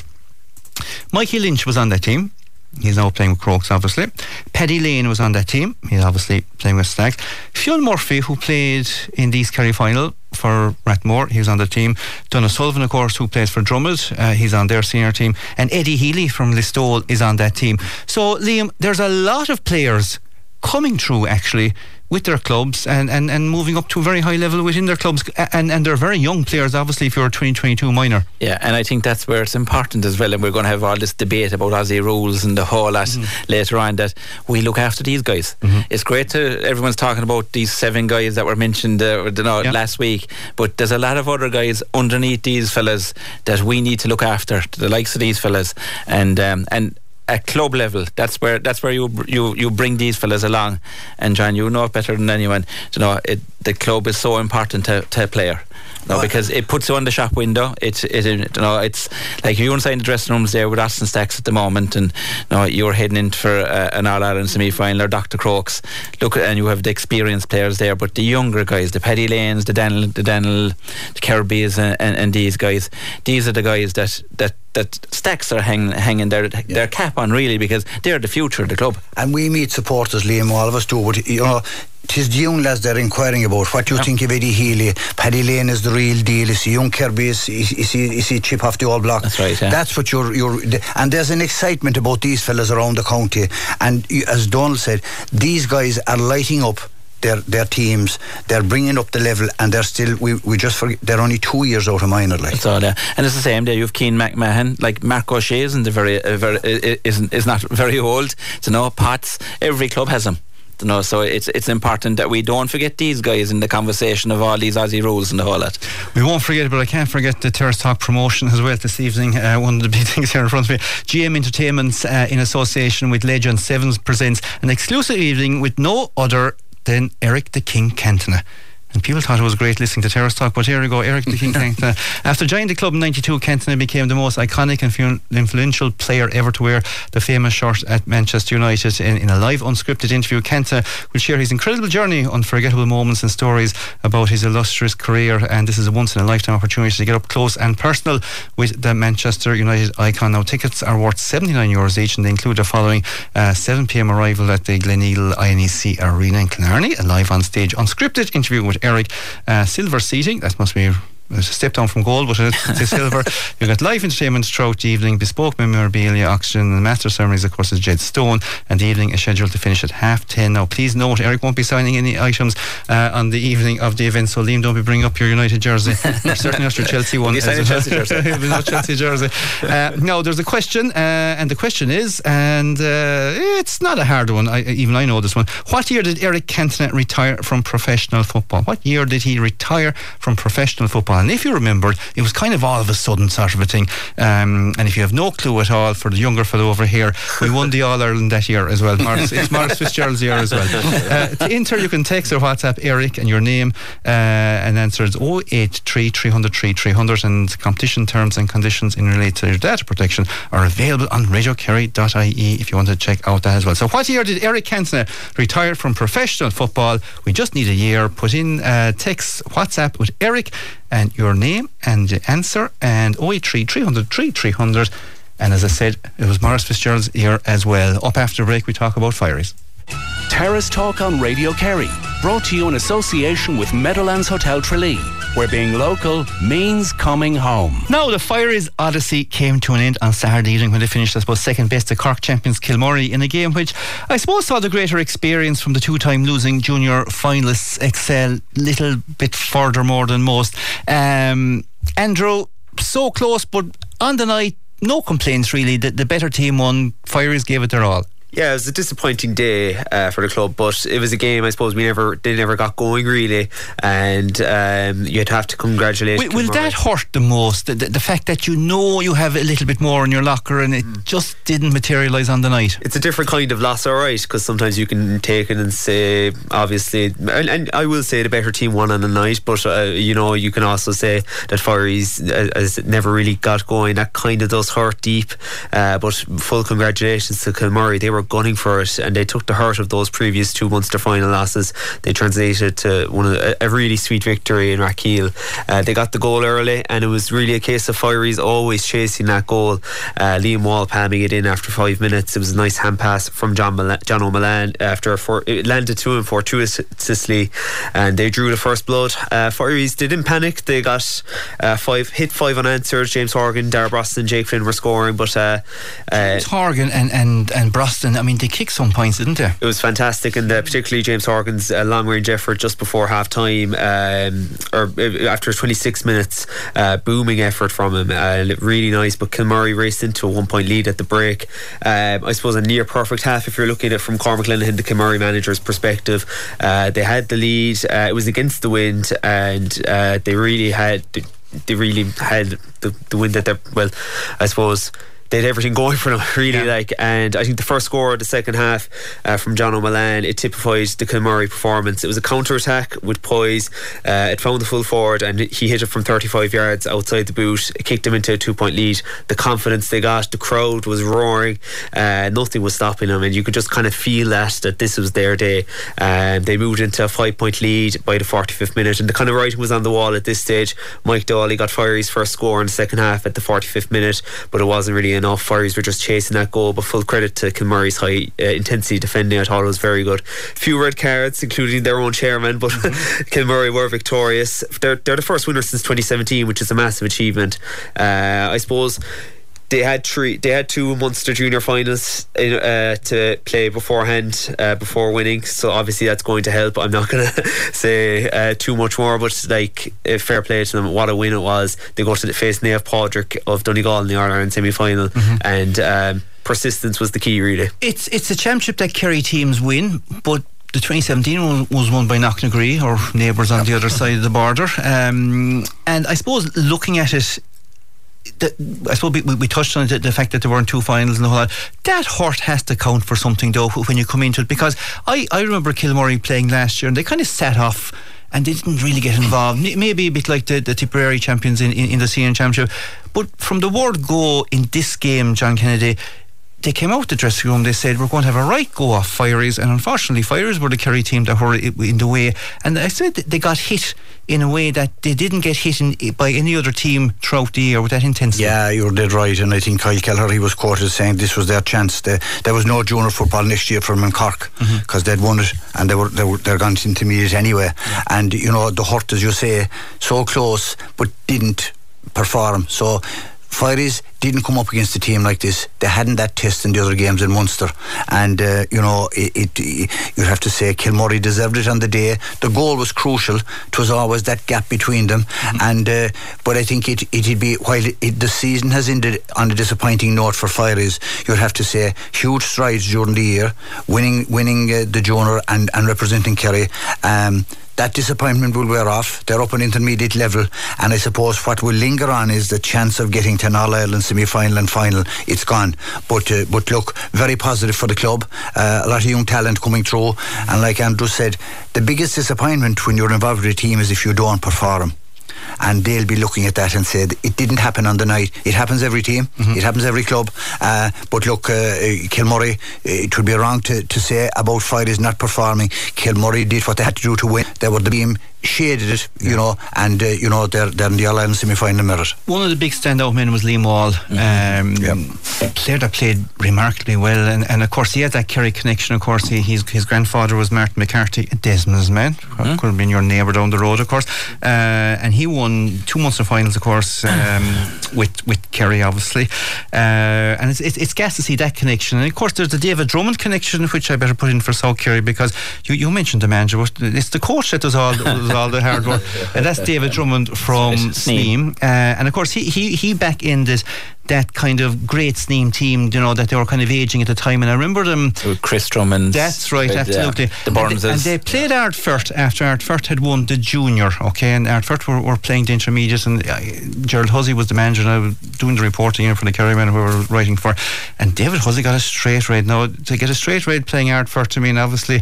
Mikey Lynch was on that team. He's now playing with Crokes, obviously. Paddy Lane was on that team. He's obviously playing with Stacks. Fionn Murphy, who played in the East Kerry final for Rathmore, he was on the team. Donald Sullivan, of course, who plays for Drummond, he's on their senior team. And Eddie Healy from Listowel is on that team. So, Liam, there's a lot of players coming through, actually, with their clubs and moving up to a very high level within their clubs, and they're very young players, obviously, if you're a 2022 minor. Yeah, and I think that's where it's important as well, and we're going to have all this debate about Aussie rules and the whole lot later on, that we look after these guys. It's great everyone's talking about these 7 guys that were mentioned last week, but there's a lot of other guys underneath these fellas that we need to look after, the likes of these fellas, and at club level, that's where you bring these fellas along. And John, you know it better than anyone. the club is so important to a player. No, because it puts you on the shop window. It's like if you want to sign the dressing rooms there with Austin Stacks at the moment, and you're heading in for an All-Ireland semi-final or Dr. Crokes. And you have the experienced players there, but the younger guys, the Paddy Lanes, the Daniel, the Kerbys, and these guys, these are the guys that Stacks are hanging their cap on, really, because they're the future of the club. And we meet supporters, Liam, all of us do, but tis the young lads they're inquiring about. What do you think of Eddie Healy? Paddy Lane is the real deal. Is he young Kirby? Is he chip off the old block? That's right, yeah. That's what and there's an excitement about these fellas around the county. And as Donald said, these guys are lighting up their teams. They're bringing up the level, and they're still, we just forget, they're only 2 years out of minor, like. That's all, yeah. And it's the same there. You've Keane McMahon, like Mark O'Shea is not very old. Potts, every club has him. So it's important that we don't forget these guys in the conversation of all these Aussie rules and the whole lot. We won't forget it, but I can't forget the Terrace Talk promotion as well this evening. One of the big things here in front of me, GM Entertainment in association with Legend Sevens presents an exclusive evening with no other than Eric the King Cantona. And people thought it was great listening to Terrace Talk, but here we go, Eric the King Cantona. After joining the club in 92, Cantona became the most iconic and influential player ever to wear the famous shirt at Manchester United. In a live unscripted interview, Cantona will share his incredible journey, unforgettable moments and stories about his illustrious career, and this is a once-in-a-lifetime opportunity to get up close and personal with the Manchester United icon. Now, tickets are worth €79 each, and they include the following: 7pm arrival at the Gleneagle INEC Arena in Killarney, a live on stage unscripted interview with Eric, silver seating, that must be a step down from gold, but it's silver. You've got live entertainment throughout the evening, bespoke memorabilia, auction, and the master ceremonies, of course, is Jed Stone, and the evening is scheduled to finish at 10:30. Now, please note, Eric won't be signing any items on the evening of the event, so Liam, don't be bringing up your United jersey, or certainly not your Chelsea one. You sign a Chelsea jersey. Not Chelsea jersey. Now, there's a question, and the question is, and it's not a hard one, even I know this one. What year did Eric Cantona retire from professional football? What year did he retire from professional football? And if you remember, it was kind of all of a sudden sort of a thing. And if you have no clue at all, for the younger fellow over here, we won the All-Ireland that year as well. It's Maurice Fitzgerald's year as well. To enter, you can text or WhatsApp Eric and your name, and answer is 083 300 3300, and competition terms and conditions in relation to data protection are available on radiokerry.ie if you want to check out that as well. So what year did Eric Cantona retire from professional football? We just need a year. Put in text WhatsApp with Eric and your name and the answer, and 083 300 3300. And as I said, it was Maurice Fitzgerald's year as well. Up after the break, we talk about Fireys. Terrace Talk on Radio Kerry, brought to you in association with Meadowlands Hotel Tralee, where being local means coming home. Now, the Fireys Odyssey came to an end on Saturday evening when they finished, I suppose, second best to Cork champions Kilmurray, in a game which I suppose saw the greater experience from the two-time losing junior finalists excel a little bit further more than most. Andrew, so close, but on the night, no complaints really. The better team won. Fireys gave it their all. Yeah, it was a disappointing day for the club, but it was a game I suppose they never got going really, and you'd have to congratulate. Will that hurt the most? The fact that you have a little bit more in your locker and it just didn't materialise on the night. It's a different kind of loss, alright, because sometimes you can take it and say, obviously, and I will say the better team won on the night, but you can also say that Fireys has never really got going. That kind of does hurt deep, but full congratulations to Kilmurray. They were gunning for it, and they took the hurt of those previous 2 Munster final losses. They translated to a really sweet victory in Rathkeale. They got the goal early, and it was really a case of Fireys always chasing that goal. Liam Wall palming it in after 5 minutes. It was a nice hand pass from John O'Malan after it landed to him fortuitously, and they drew the first blood. Fireys didn't panic. They got 5 unanswered. James Horgan, Dara Brosnan, Jake Flynn were scoring, but James Horgan and Brosnan, I mean, they kicked some points, didn't they? It was fantastic, and particularly James Horgan's long-range effort just before half-time, or after 26 minutes, booming effort from him, really nice. But Kilmurray raced into a 1-point lead at the break. I suppose a near perfect half if you're looking at it from Cormac Lenihan, the Kilmurray manager's perspective. They had the lead, it was against the wind, and they really had the wind that they're, well, I suppose they had everything going for them, really. And I think the first score of the second half from John O'Mullane, it typified the Kilmurray performance. It was a counter-attack with poise. It found the full forward and he hit it from 35 yards outside the boot. It kicked them into a 2-point lead. The confidence they got, the crowd was roaring, nothing was stopping them, and you could just kind of feel that this was their day. They moved into a 5-point lead by the 45th minute, and the kind of writing was on the wall at this stage. Mike Dawley got Fiery's first score in the second half at the 45th minute, but it wasn't really enough. Fiery's were just chasing that goal, but full credit to Kilmurray's high intensity defending. I thought it was very good. Few red cards, including their own chairman, but Kilmurray were victorious. They're the first winner since 2017, which is a massive achievement. I suppose they had two Munster junior finals to play beforehand, before winning, so obviously that's going to help. I'm not going to say too much more, but fair play to them. What a win it was. They go to face Naomh Padraig of Donegal in the All-Ireland semi-final, and persistence was the key, really. It's a championship that Kerry teams win, but the 2017 one was won by Knocknagree, or neighbours on the other side of the border, and I suppose looking at it, I suppose we touched on the fact that there weren't two finals and the whole lot. That hurt has to count for something, though, when you come into it, because I remember Kilmurray playing last year and they kind of sat off and they didn't really get involved. Maybe a bit like the Tipperary champions in the CN Championship, but from the word go in this game, John Kennedy, they came out the dressing room, they said we're going to have a right go off Fieries, and unfortunately Fieries were the Kerry team that were in the way, and I said they got hit in a way that they didn't get hit by any other team throughout the year with that intensity. Yeah, you're dead right, and I think Kyle Kelleher, he was quoted saying this was their chance. There was no junior football next year for them in Cork, because they'd won it and they're gone to intermediate anyway, and the hurt, as you say, so close but didn't perform. So Fieries didn't come up against a team like this. They hadn't that test in the other games in Munster, and you have to say Kilmurray deserved it on the day. The goal was crucial. It was always that gap between them, and but I think it'd be, while the season has ended on a disappointing note for Fieries, you'd have to say huge strides during the year, winning the junior and representing Kerry. That disappointment will wear off. They're up an intermediate level, and I suppose what will linger on is the chance of getting to an All-Ireland semi-final and final. It's gone, but look, very positive for the club. A lot of young talent coming through, and like Andrew said, the biggest disappointment when you're involved with a team is if you don't perform. And they'll be looking at that and said it didn't happen on the night. It happens every team, it happens every club, but look, Kilmurray, it would be wrong to say about Fieries not performing. Kilmurray did what they had to do to win. They were the team, shaded it, and they're in the All-Ireland semi-final merit. One of the big standout men was Liam Wall, a player that played remarkably well, and of course he had that Kerry connection. Of course his grandfather was Martin McCarthy, Desmond's man, could have been your neighbour down the road, of course, and he won 2 Munster finals, of course, with Kerry, obviously, and it's gas to see that connection. And of course there's the David Drummond connection, which I better put in for South Kerry, because you mentioned the manager, but it's the coach that does all the hard work, and that's David Drummond from Sneem, and of course he back ended that kind of great Sneem team, that they were kind of aging at the time, and I remember them with Chris Drummond. That's right, absolutely. The Burns, and they played Ardfert after Ardfert had won the junior, and Ardfert were playing the intermediate, and Gerald Hussey was the manager, and I was doing the reporting for the Kerry men who were writing for, and David Hussey got a straight red. Now, to get a straight red playing Ardfert, I mean, obviously,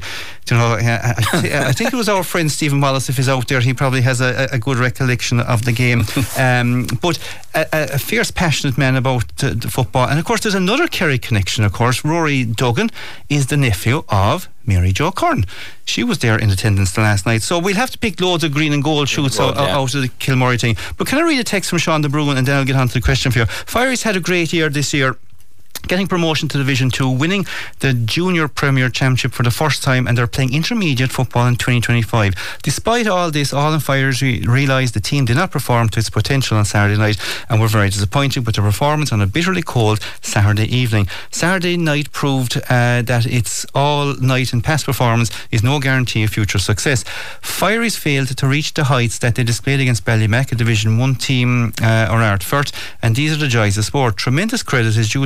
I think it was our friend Stephen Wallace, if he's out there, he probably has a good recollection of the game, but a fierce, passionate man about the football. And of course there's another Kerry connection, of course. Rory Duggan is the nephew of Mary Jo Curran. She was there in attendance the last night, so we'll have to pick loads of green and gold shoots out of the Kilmurray thing. But can I read a text from Sean de Bruin, and then I'll get on to the question for you. Fieries had a great year this year, getting promotion to Division 2, winning the Junior Premier Championship for the first time, and they're playing intermediate football in 2025. Despite all this, all in Fieries realised the team did not perform to its potential on Saturday night, and were very disappointed with the performance on a bitterly cold Saturday evening. Saturday night proved that it's all night, and past performance is no guarantee of future success. Fieries failed to reach the heights that they displayed against Ballymac, a Division 1 team, or Ardfert, and these are the joys of sport. Tremendous credit is due to the players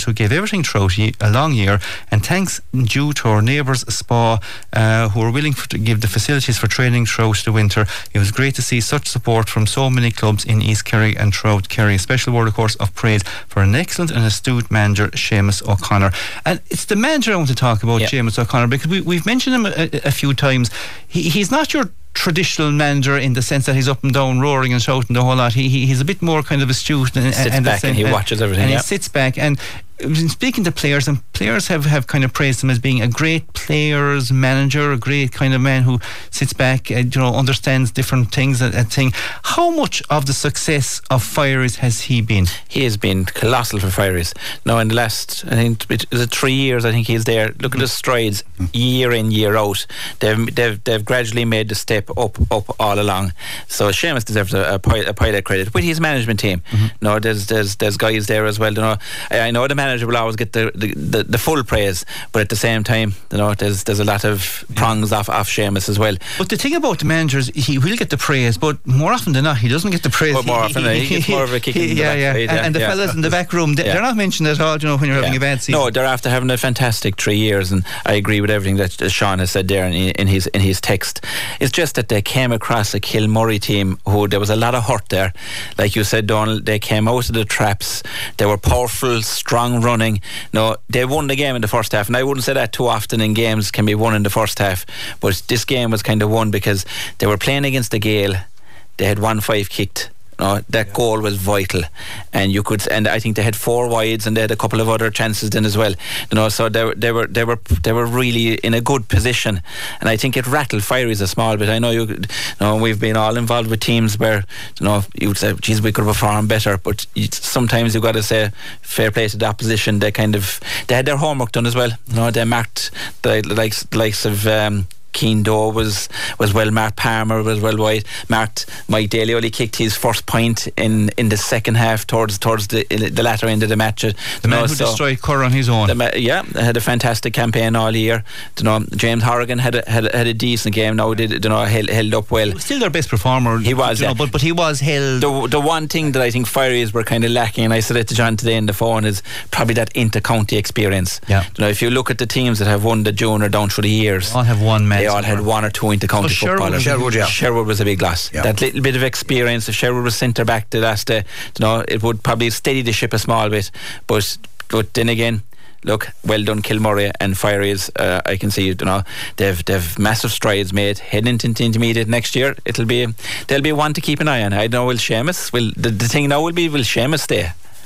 players who gave everything throughout a long year, and thanks due to our neighbours Spa, who were willing to give the facilities for training throughout the winter. It was great to see such support from so many clubs in East Kerry and throughout Kerry. A special word, of course, of praise for an excellent and astute manager, Seamus O'Connor. And it's the manager I want to talk about, Seamus O'Connor, because we've mentioned him a few times. He's not your traditional manager in the sense that he's up and down roaring and shouting the whole lot. He's a bit more kind of astute and sits back and he watches everything. And he sits back, and speaking to players, and players have kind of praised him as being a great players manager, a great kind of man who sits back and understands different things and thing. How much of the success of Fieries has he been? He has been colossal for Fieries. Now in the last, I think, is it 3 years? I think he's there. Look at the strides year in, year out. They've gradually made the step up all along. So Seamus deserves a pile of credit with his management team. No, there's guys there as well. I know the manager will always get the full praise, but at the same time, there's a lot of prongs off Seamus as well. But the thing about the managers, he will get the praise, but more often than not, he doesn't get the praise. But more often, he gets more of a kick in the backside. And the fellas in the back room, they're not mentioned at all. When you're having a bad season. No, they're after having a fantastic 3 years, and I agree with everything that Sean has said there in his text. It's just that they came across a Kilmurray team who there was a lot of hurt there. Like you said, Donald, they came out of the traps. They were powerful, strong running. No, they won the game in the first half, and I wouldn't say that too often in games can be won in the first half, but this game was kind of won because they were playing against the Gale. They had 1-5 kicked. That goal was vital, and I think they had 4 wides, and they had a couple of other chances then as well. So they were really in a good position, and I think it rattled Fieries a small bit. I know we've been all involved with teams where you would say, "Geez, we could have performed better," but sometimes you've got to say fair play to the opposition. They had their homework done as well. They marked the likes of. Keane Doe was well marked. Palmer was well wide marked. Mike Daly only kicked his first point in the second half towards the latter end of the match. The man who destroyed Kerr on his own. Had a fantastic campaign all year. James Horrigan had a decent game. Now held up well. Still their best performer. He was, but he was held. The one thing that I think Fieries were kind of lacking, and I said it to John today on the phone, is probably that inter-county experience. If you look at the teams that have won the junior down through the years, they all have one man. They all had 1 or 2 inter-county footballers. Sherwood was a big loss. That little bit of experience, if Sherwood was centre back the last day, it would probably steady the ship a small bit. But then again, look, well done Kilmurray and Fieries. I can see they've massive strides made heading into intermediate next year. They'll be one to keep an eye on. I know will Seamus the thing now will Seamus stay?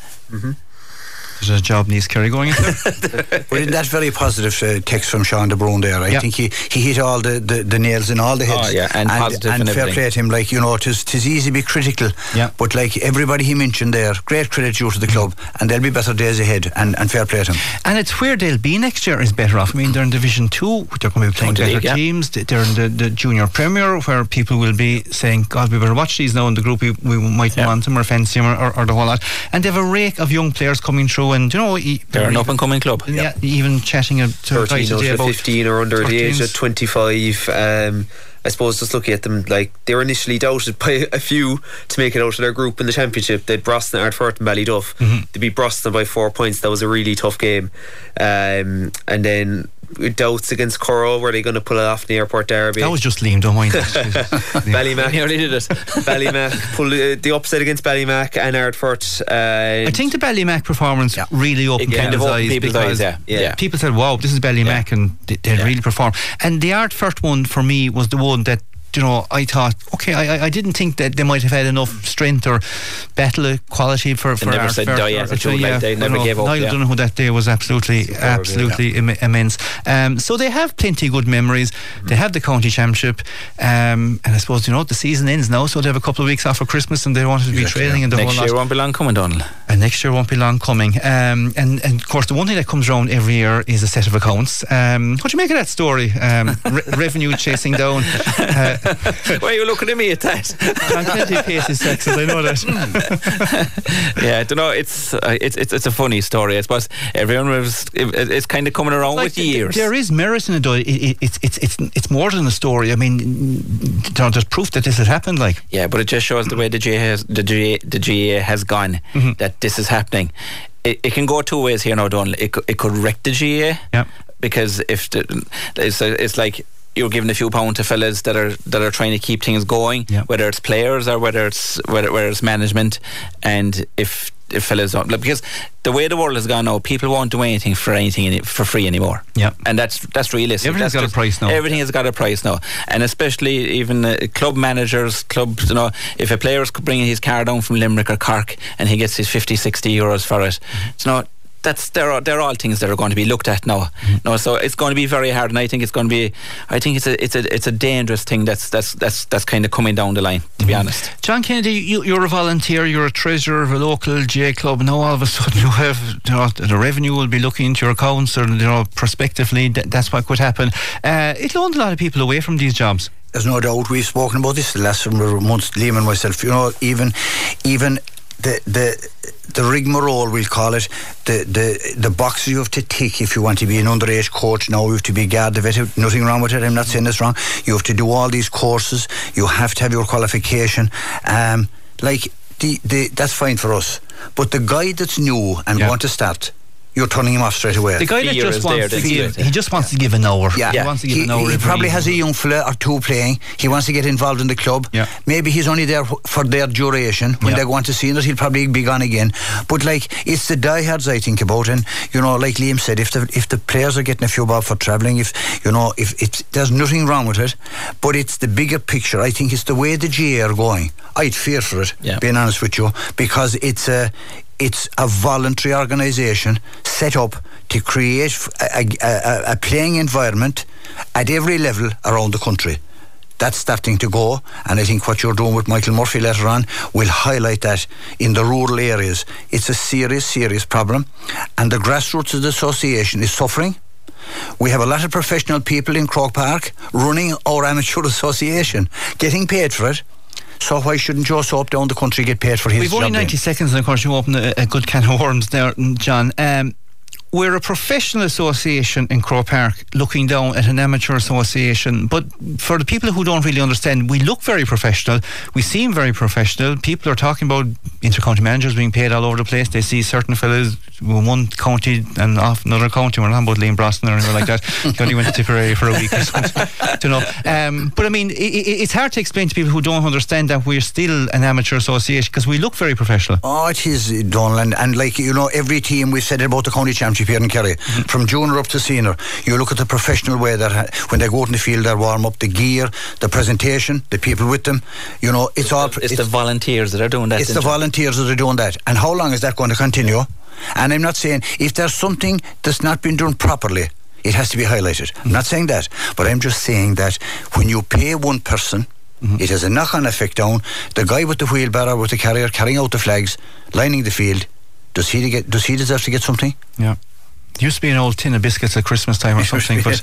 There's a job in East Kerry going into. But in that very positive text from Sean De Bruyne there, I think he hit all the nails in all the heads. And positive and fair everything. play to him. Tis easy to be critical, but like everybody he mentioned there, great credit due to the club, and there'll be better days ahead, and fair play to him. And it's where they'll be next year is better off. I mean, they're in Division 2, they're going to be playing better teams. They're in the Junior Premier, where people will be saying, God, we better watch these now in the group, we might want them or fancy them or the whole lot. And they have a rake of young players coming through, and they're an up-and-coming club. Even chatting to 13 to 15 or under 13s. The age of 25. I suppose just looking at them, they were initially doubted by a few to make it out of their group in the championship. They'd Broston, Ardfort and Ballyduff. They beat Broston by 4 points. That was a really tough game. And then doubts against Currow, were they going to pull it off in the airport derby? That was just Liam, don't mind. Ballymac nearly did it. Ballymac pulled the upset against Ballymac and Ardfort. I think the Ballymac performance really opened people's eyes. People said, wow, this is Ballymac, and they really perform. And the Ardfort one for me was the one that I thought, okay, I didn't think that they might have had enough strength or battle quality for never said die attitude, they never gave up. Niall Donoghue that day was absolutely immense. So they have plenty of good memories. They have the county championship, and I suppose the season ends now, so they have a couple of weeks off for Christmas, and they wanted to be training and the whole lot. Next year won't be long coming, Donald. And next year won't be long coming. And of course, the one thing that comes around every year is a set of accounts. What do you make of that story? Revenue chasing down. Why are you looking at me at that? John Kennedy pays his taxes, I know that. I don't know, it's a funny story. I suppose everyone it's kind of coming around with years. There is merit in it, though. It's more than a story. I mean, there's proof that this has happened. But it just shows the way the GAA has gone, that this is happening. it can go two ways here now, Donald. It could wreck the GA. Yep. Because if it's like you're giving a few pounds to fellas that are trying to keep things going, whether it's players or whether it's management, and if fellas don't, because the way the world has gone now, people won't do anything for free anymore. Yeah, and that's realistic. Everything's got a price now. Everything has got a price now, and especially even club managers, clubs. If a player's bringing his car down from Limerick or Cork and he gets his 50-60 euros for it, it's not. They're all things that are going to be looked at now. No, so it's going to be very hard, and I think it's going to be. I think it's a dangerous thing that's kind of coming down the line. To be honest, John Kennedy, you're a volunteer. You're a treasurer of a local GA club. Now all of a sudden you have the revenue will be looking into your accounts, or prospectively that's what could happen. It loaned a lot of people away from these jobs. There's no doubt. We've spoken about this the last months, Liam and myself. Even the rigmarole, we'll call it, the boxes you have to tick if you want to be an underage coach. Now you have to be Garda vet. Nothing wrong with it, I'm not saying this wrong. You have to do all these courses. You have to have your qualification. That's fine for us. But the guy that's new and want to start, you're turning him off straight away. The guy that just wants to give, he just wants to give an hour. Yeah. He wants to give an hour. He probably has a young fella or two playing. He wants to get involved in the club. Yeah. Maybe he's only there for their duration. When they go on to seniors, he'll probably be gone again. But it's the diehards I think about, and like Liam said, if the players are getting a few bob for travelling, if there's nothing wrong with it, but it's the bigger picture. I think it's the way the GA are going. I'd fear for it, being honest with you, because it's a voluntary organisation set up to create a playing environment at every level around the country. That's starting to go, and I think what you're doing with Michael Murphy later on will highlight that in the rural areas. It's a serious problem, and the grassroots of the association is suffering. We have a lot of professional people in Croke Park running our amateur association, getting paid for it. So why shouldn't Joe Soap down the country get paid for his job? We've only 90 seconds, and of course you open a good can of worms there, John. We're a professional association in Croke Park looking down at an amateur association, but for the people who don't really understand, we look very professional, we seem very professional. People are talking about inter-county managers being paid all over the place. They see certain fellas in one county and off another county. We're not about Liam Brosnan or anything like that. He only went to Tipperary for a week or something. But I mean, it's hard to explain to people who don't understand that we're still an amateur association, because we look very professional. Oh, it is, Donald, and every team, we've said it about the county championship here in Kerry, from junior up to senior, you look at the professional way that when they go out in the field, they warm up, the gear, the presentation, the people with them, it's the volunteers that are doing that. It's the volunteers that are doing that. And how long is that going to continue? And I'm not saying if there's something that's not been done properly, it has to be highlighted. I'm not saying that, but I'm just saying that when you pay one person, it has a knock-on effect down. The guy with the wheelbarrow, with the carrier, carrying out the flags, lining the field, does he deserve to get something? Yeah. There used to be an old tin of biscuits at Christmas time or something, but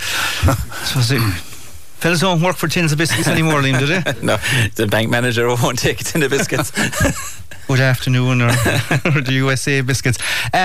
fellas don't work for tins of biscuits anymore, Liam, do they? No, the bank manager won't take a tin of biscuits. Good afternoon, or the USA biscuits.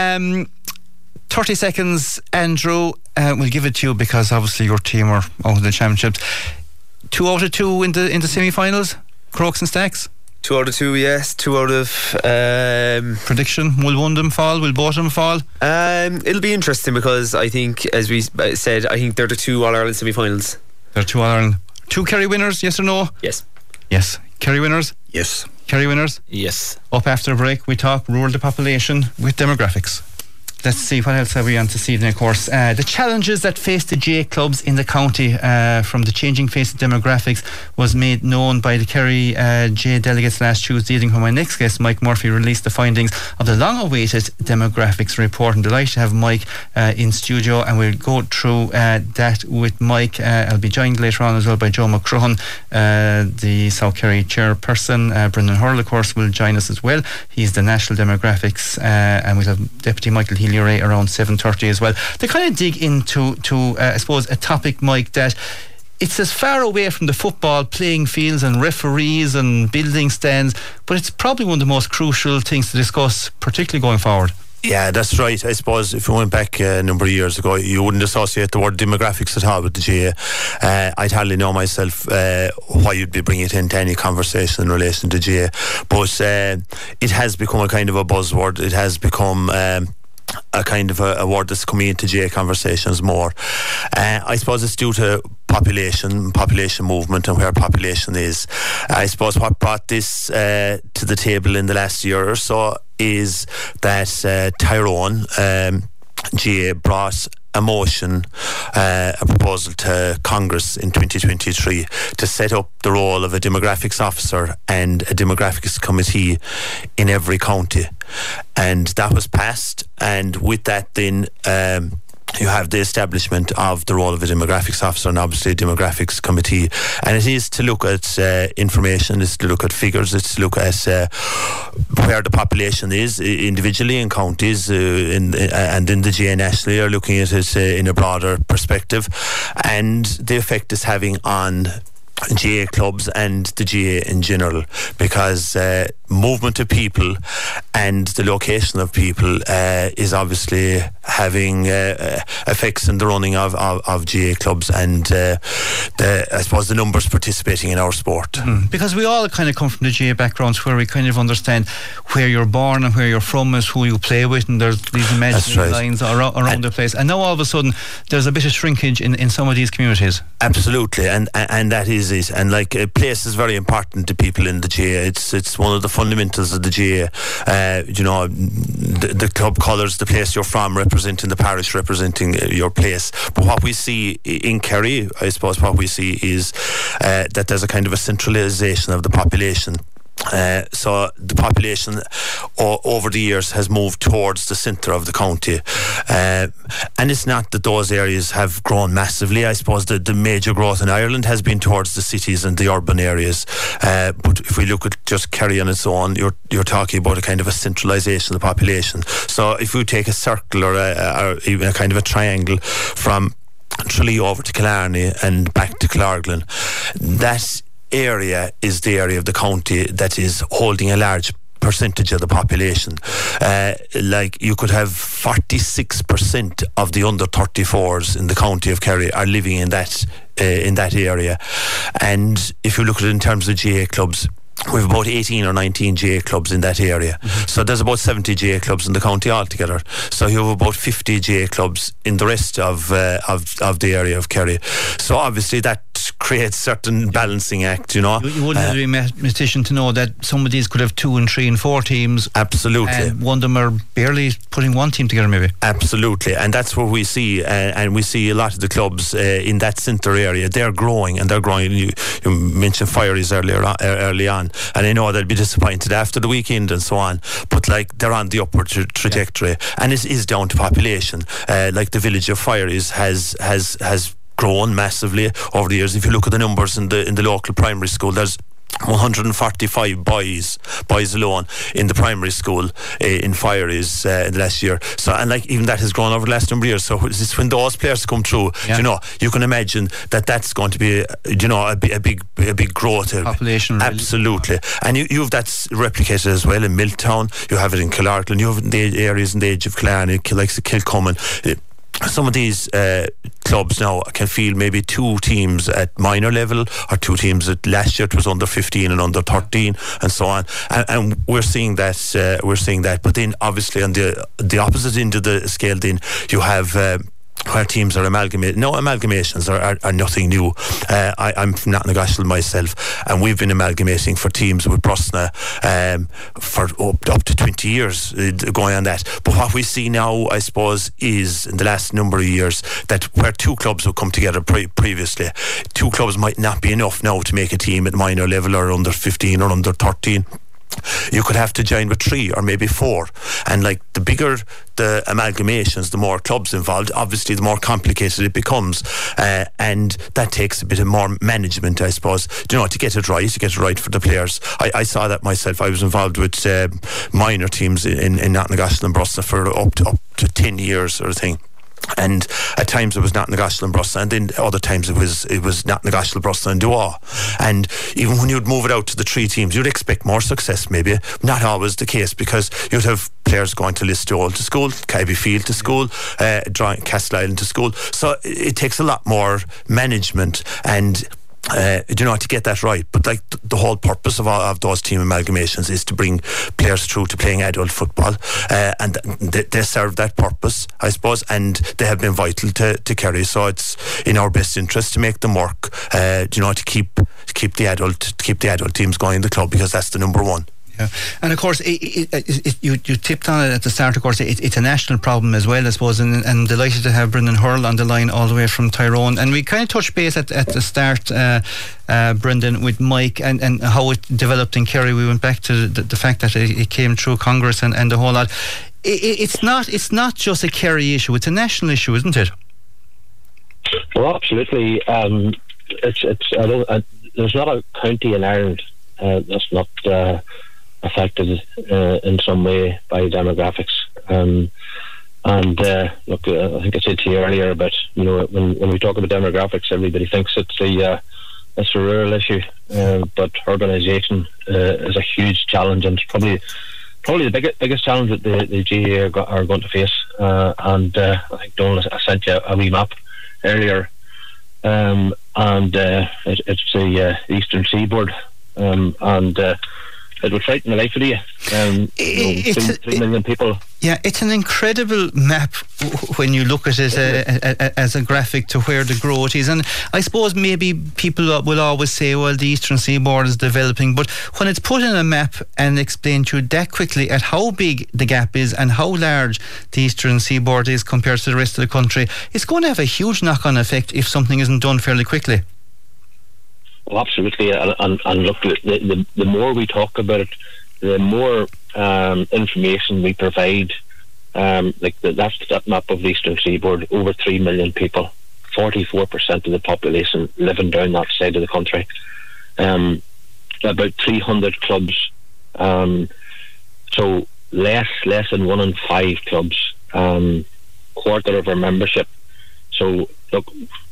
30 seconds, Andrew. We'll give it to you because obviously your team are out of the championships. 2 out of 2 in the semi-finals, Crokes and Stacks. 2 out of 2, yes. 2 out of... Prediction, will one of them fall? Will both of them fall? It'll be interesting because I think, as we said, I think they're the 2 All-Ireland semi-finals. They're 2 All-Ireland. 2 Kerry winners, yes or no? Yes. Yes. Kerry winners? Yes. Kerry winners? Yes. Up after a break, we talk rural depopulation with demographics. Let's see what else have we on this evening, of course. The challenges that face the GA clubs in the county from the changing face of demographics was made known by the Kerry GA delegates last Tuesday evening, when my next guest, Mike Murphy, released the findings of the long-awaited demographics report. I'm delighted to have Mike in studio, and we'll go through that with Mike. I'll be joined later on as well by Joe McCruhan, the South Kerry chairperson. Brendan Hurl, of course, will join us as well. He's the national demographics, and we'll have Deputy Michael Healy-Ray around 7:30 as well. They kind of dig into I suppose, a topic, Mike, that it's as far away from the football playing fields and referees and building stands, but it's probably one of the most crucial things to discuss, particularly going forward. Yeah, that's right. I suppose if we went back a number of years ago, you wouldn't associate the word demographics at all with the GA. I'd hardly know myself why you'd be bringing it into any conversation in relation to GA. But it has become a kind of a buzzword. It has become a kind of a word that's coming into GA conversations more. I suppose it's due to population movement and where population is. I suppose what brought this to the table in the last year or so is that Tyrone GA brought a motion, a proposal to Congress in 2023 to set up the role of a demographics officer and a demographics committee in every county, and that was passed. And with that then you have the establishment of the role of a demographics officer and obviously a demographics committee, and it is to look at information, it's to look at figures, it's to look at where the population is individually in counties and in the GA nationally, are looking at it in a broader perspective, and the effect it's having on GA clubs and the GA in general, because movement of people and the location of people is obviously having effects in the running of GA clubs and I suppose the numbers participating in our sport. Because we all kind of come from the GA backgrounds where we kind of understand where you're born and where you're from is who you play with, and there's these imaginary lines around the place, and now all of a sudden there's a bit of shrinkage in some of these communities. Absolutely, and that is it. And like place is very important to people in the GA. It's one of the fundamentals of the GA. The club colours, the place you're from, representing the parish, representing your place. But what we see in Kerry, I suppose what we see is that there's a kind of a centralisation of the population. So the population over the years has moved towards the centre of the county, and it's not that those areas have grown massively. I suppose the major growth in Ireland has been towards the cities and the urban areas, but if we look at just Kerry on its own, you're talking about a kind of a centralisation of the population. So if we take a circle or even a kind of a triangle from Tralee over to Killarney and back to Clorglen, that area is the area of the county that is holding a large percentage of the population. Like you could have 46% of the under 34s in the county of Kerry are living in that area. And if you look at it in terms of GA clubs, we have about 18 or 19 GA clubs in that area. So there's about 70 GA clubs in the county altogether. So you have about 50 GA clubs in the rest of the area of Kerry. So obviously that creates certain balancing act, you know. You wouldn't have to be a mathematician to know that some of these could have 2 and 3 and 4 teams. Absolutely. And one of them are barely putting one team together maybe. Absolutely. And that's what we see, and we see a lot of the clubs in that centre area, they're growing, and they're growing. You mentioned Fieries early on, and I know they'll be disappointed after the weekend and so on, but like they're on the upward trajectory, and it is down to population. Like the village of Fieries has grown massively over the years. If you look at the numbers in the local primary school, there's 145 boys alone in the primary school in Fieries in the last year. So, and like even that has grown over the last number of years. So it's when those players come through, you know, you can imagine that's going to be, you know, a big growth. Population. Absolutely. Really. And you have that replicated as well in Milltown. You have it in Killartlan. You have it in the areas in the edge of Killarney, like Kilcommon. Some of these clubs now can field maybe 2 teams at minor level, or 2 teams at last year it was under 15 and under 13 and so on, and we're seeing that. But then obviously on the opposite end of the scale, then you have where teams are amalgamated. No, amalgamations are nothing new. I'm from Knocknagoshel myself, and we've been amalgamating for teams with Brosna for up to 20 years going on that. But what we see now, I suppose, is in the last number of years that where 2 clubs have come together previously, 2 clubs might not be enough now to make a team at minor level or under 15 or under 13. You could have to join with 3 or maybe 4, and like the bigger the amalgamations, the more clubs involved, obviously the more complicated it becomes, and that takes a bit of more management, I suppose, you know, to get it right for the players. I saw that myself. I was involved with minor teams in Knocknagoshel and Brosna for up to 10 years sort of thing. And at times it was Knocknagoshel and Brosna, and then other times it was Knocknagoshel, Brosna and Duá. And even when you'd move it out to the 3 teams, you'd expect more success maybe. Not always the case, because you'd have players going to Listowel to school, Carbyfield to school, Castleisland to school. So it takes a lot more management, and to get that right. But like the whole purpose of those team amalgamations is to bring players through to playing adult football, and they serve that purpose, I suppose, and they have been vital to Kerry. So it's in our best interest to make them work, to keep the adult teams going in the club, because that's the number one. Yeah. And of course, you tipped on it at the start. Of course, it's a national problem as well, I suppose, and I'm delighted to have Brendan Hurl on the line all the way from Tyrone. And we kind of touched base at the start, Brendan, with Mike and how it developed in Kerry. We went back to the fact that it came through Congress and the whole lot. It's not just a Kerry issue; it's a national issue, isn't it? Well, absolutely. There's not a county in Ireland that's not affected in some way by demographics. Look, I think I said to you earlier about, when we talk about demographics, everybody thinks it's a rural issue, but urbanisation is a huge challenge, and it's probably the biggest challenge that the GAA are going to face. I think Donald, I sent you a wee map earlier, and it's the Eastern Seaboard, and it would frighten the life out of you. 3 million people. Yeah, it's an incredible map when you look at it as a graphic to where the growth is. And I suppose maybe people will always say, well, the Eastern Seaboard is developing, but when it's put in a map and explained to you that quickly at how big the gap is and how large the Eastern Seaboard is compared to the rest of the country, it's going to have a huge knock-on effect if something isn't done fairly quickly. Well, absolutely, and look, the more we talk about it, the more information we provide. That's that map of the Eastern Seaboard. Over 3 million people, 44% of the population living down that side of the country. About 300 clubs. So less than 1 in 5 clubs. Quarter of our membership. So look,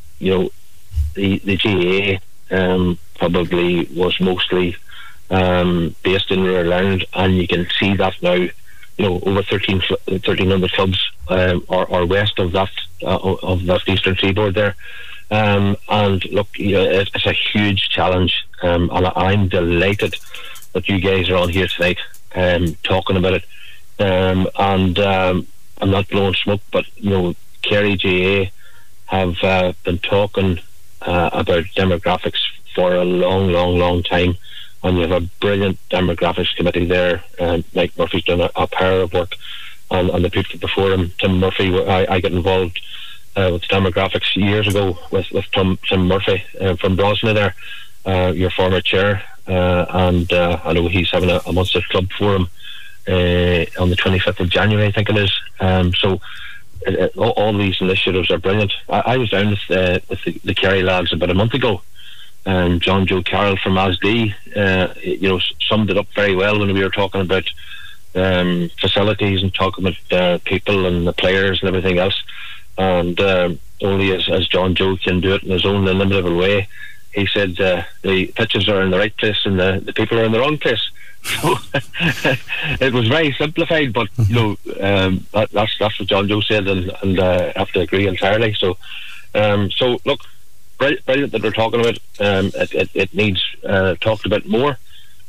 the GAA probably was mostly based in rural Ireland, and you can see that now. Over 1,300 clubs are west of that Eastern Seaboard there, and look, it's a huge challenge, and I'm delighted that you guys are on here tonight talking about it, and I'm not blowing smoke, but Kerry GAA have been talking about demographics for a long time, and we have a brilliant demographics committee there. Mike Murphy's done a power of work, and the people before him, Tim Murphy. I got involved with demographics years ago with Tim Murphy from Brosna there, your former chair, and I know he's having a Munster Club Forum on the 25th of January, I think it is. So all these initiatives are brilliant. I was down with the Kerry lads about a month ago, and John Joe Carroll from ASD summed it up very well when we were talking about facilities and talking about people and the players and everything else, and only as John Joe can do it in his own inimitable way. He said the pitches are in the right place and the people are in the wrong place. So it was very simplified, but that's what John Joe said, and I have to agree entirely. So look, brilliant that we're talking about it. It needs talked about more.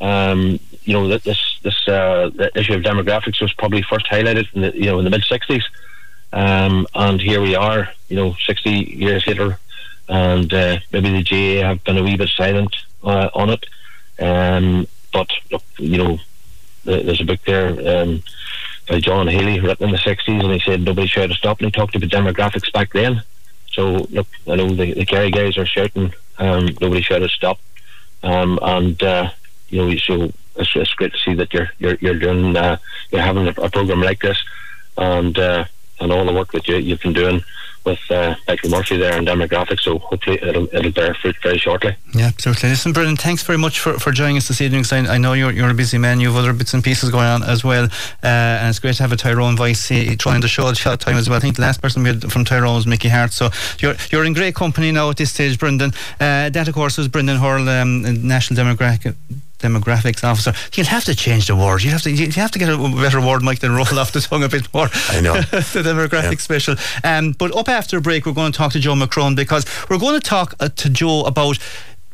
That this the issue of demographics was probably first highlighted in the mid '60s, and here we are, 60 years later, and maybe the GAA have been a wee bit silent on it. But look, there's a book there by John Haley written in the 60s, and he said nobody shouted stop, and he talked about demographics back then. So look, I know the Kerry guys are shouting nobody shouted stop, so it's great to see that you're doing you're having a program like this, and all the work that you've been doing with Michael Murphy there and demographics, so hopefully it'll bear fruit very shortly. Yeah, absolutely. Listen, Brendan, thanks very much for joining us this evening. I know you're a busy man, you have other bits and pieces going on as well, and it's great to have a Tyrone voice trying to show shot time as well. I think the last person we had from Tyrone was Mickey Hart, so you're in great company now at this stage, Brendan. That of course was Brendan Hurl, National Demographics Officer. You'll have to change the word. You have to get a better word, Mike, than roll off the tongue a bit more. I know. The demographic special. But up after a break, we're going to talk to Joe McCrone, because we're going to talk to Joe about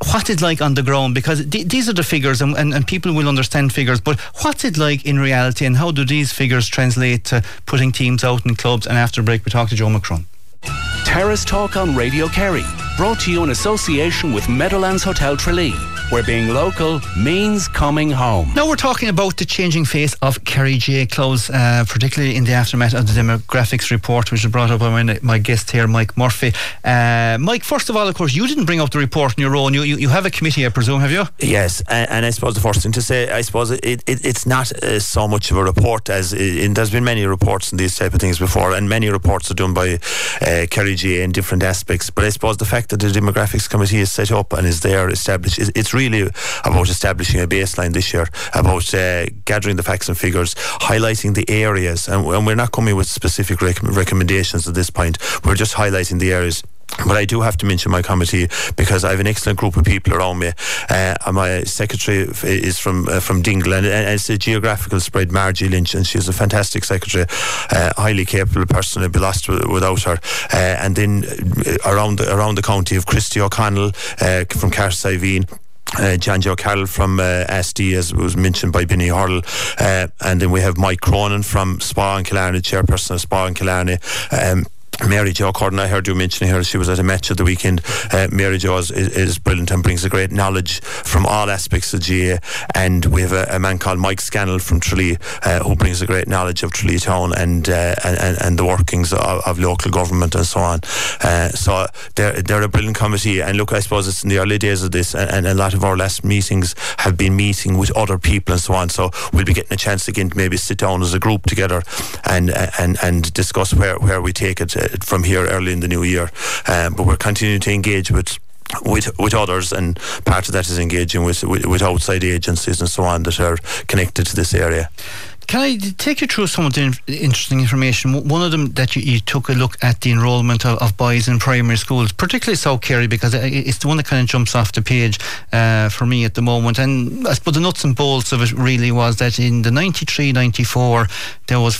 what it's like on the ground, because these are the figures, and people will understand figures, but what's it like in reality, and how do these figures translate to putting teams out in clubs? And after break we talk to Joe McCrone. Terrace Talk on Radio Kerry, brought to you in association with Meadowlands Hotel Tralee, where being local means coming home. Now we're talking about the changing face of Kerry GAA clubs, particularly in the aftermath of the demographics report, which was brought up by my guest here, Mike Murphy. Mike, first of all, of course, you didn't bring up the report on your own. You have a committee, I presume, have you? Yes, and I suppose the first thing to say, I suppose it's not so much of a report as there's been many reports on these type of things before, and many reports are done by Kerry GAA in different aspects. But I suppose the fact that the demographics committee is set up and is there established, it's really about establishing a baseline this year, about gathering the facts and figures, highlighting the areas, and we're not coming with specific recommendations at this point. We're just highlighting the areas. But I do have to mention my committee, because I have an excellent group of people around me. My secretary is from Dingle, and it's a geographical spread, Margie Lynch, and she's a fantastic secretary, highly capable person. I'd be lost without her. And then around the county of Christy O'Connell from Carsaiveen, John Joe Carroll from SD, as was mentioned by Benny Hurl, and then we have Mike Cronin from Spa and Killarney, chairperson of Spa and Killarney. Mary Jo Corden, I heard you mentioning her. She was at a match at the weekend. Mary Jo is brilliant and brings a great knowledge from all aspects of GAA. And we have a man called Mike Scannell from Tralee, who brings a great knowledge of Tralee Town and the workings of local government and so on. So they're a brilliant committee. And look, I suppose it's in the early days of this, and a lot of our last meetings have been meeting with other people and so on. So we'll be getting a chance again to maybe sit down as a group together and discuss where we take it from here early in the new year. But we're continuing to engage with others, and part of that is engaging with outside agencies and so on that are connected to this area. Can I take you through some of the interesting information? One of them, that you took a look at the enrolment of boys in primary schools, particularly South Kerry, because it's the one that kind of jumps off the page for me at the moment. And I suppose the nuts and bolts of it really was that in the 93-94 there was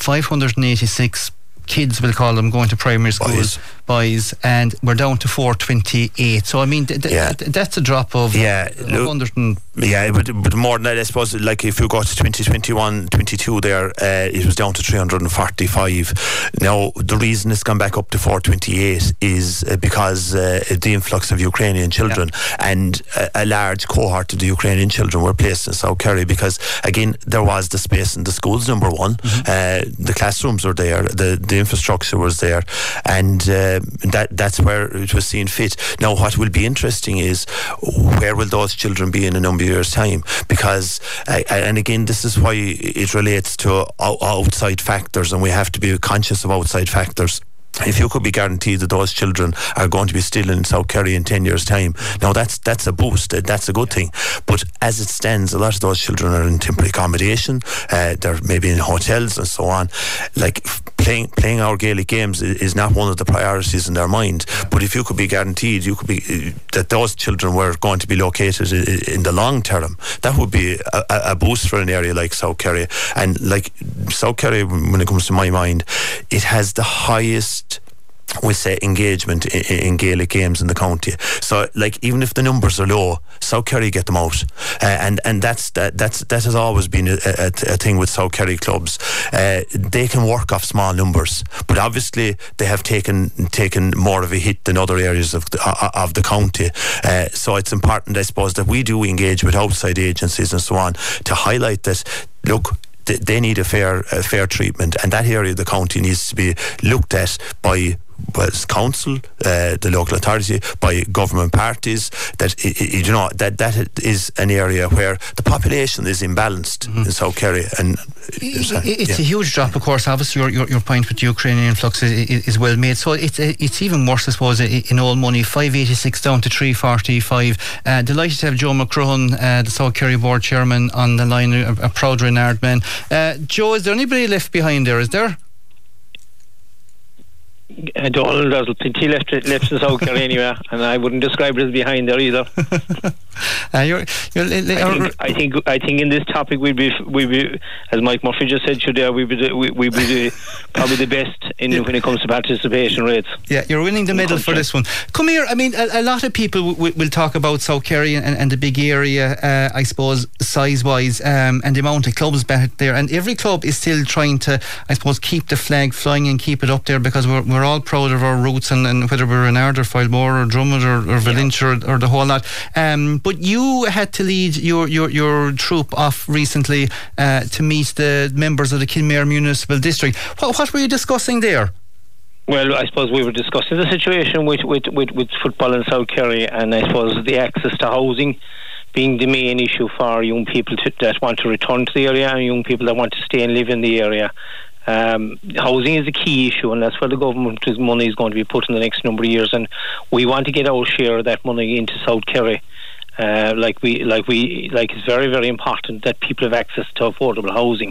586 kids, we'll call them, going to primary schools, boys, and we're down to 428. So I mean, that's a drop of 100. But more than that, I suppose, like if you go to 2021-22 there, it was down to 345. Now the reason it's gone back up to 428 is because the influx of Ukrainian children, and a large cohort of the Ukrainian children were placed in South Kerry, because again there was the space in the schools, number one. The classrooms were there, the infrastructure was there, and that's where it was seen fit. Now what will be interesting is, where will those children be in a number of years' time? Because and again, this is why it relates to outside factors, and we have to be conscious of outside factors. If you could be guaranteed that those children are going to be still in South Kerry in 10 years' time, now that's a boost, that's a good thing. But as it stands, a lot of those children are in temporary accommodation, they're maybe in hotels and so on. Like playing our Gaelic games is not one of the priorities in their mind. But if you could be guaranteed that those children were going to be located in the long term, that would be a boost for an area like South Kerry. And like South Kerry, when it comes to my mind, it has the highest, we say, engagement in Gaelic games in the county. So like, even if the numbers are low, South Kerry get them out, and that has always been a thing with South Kerry clubs. They can work off small numbers, but obviously they have taken more of a hit than other areas of the county. So it's important, I suppose, that we do engage with outside agencies and so on to highlight that, look, they need a fair treatment, and that area of the county needs to be looked at by council, the local authority, by government parties. That that is an area where the population is imbalanced in South Kerry, and it's a huge drop. Of course, obviously your point with the Ukrainian influx is well made. So it's even worse, I suppose, in all money. 586 down to 345. Delighted to have Joe McCrone, the South Kerry board chairman, on the line. A proud Renard man. Joe, is there anybody left behind there? Is there? Donald, there's plenty left in South Kerry anyway, and I wouldn't describe it as behind there either. I think in this topic we'd be, as Mike Murphy just said, we'd be probably the best when it comes to participation rates. Yeah, you're winning the medal for this one. Come here. I mean, a lot of people will talk about South Kerry and the big area, I suppose, size-wise, and the amount of clubs back there. And every club is still trying to, I suppose, keep the flag flying and keep it up there, because we're all proud of our roots, and whether we're in Ardor, Filmore or Drummond or Valinch or the whole lot. But you had to lead your troop off recently to meet the members of the Kilmare Municipal District. What were you discussing there? Well, I suppose we were discussing the situation with football in South Kerry, and I suppose the access to housing being the main issue for young people that want to return to the area, and young people that want to stay and live in the area. Housing is a key issue, and that's where the government's money is going to be put in the next number of years, and we want to get our share of that money into South Kerry. It's very, very important that people have access to affordable housing.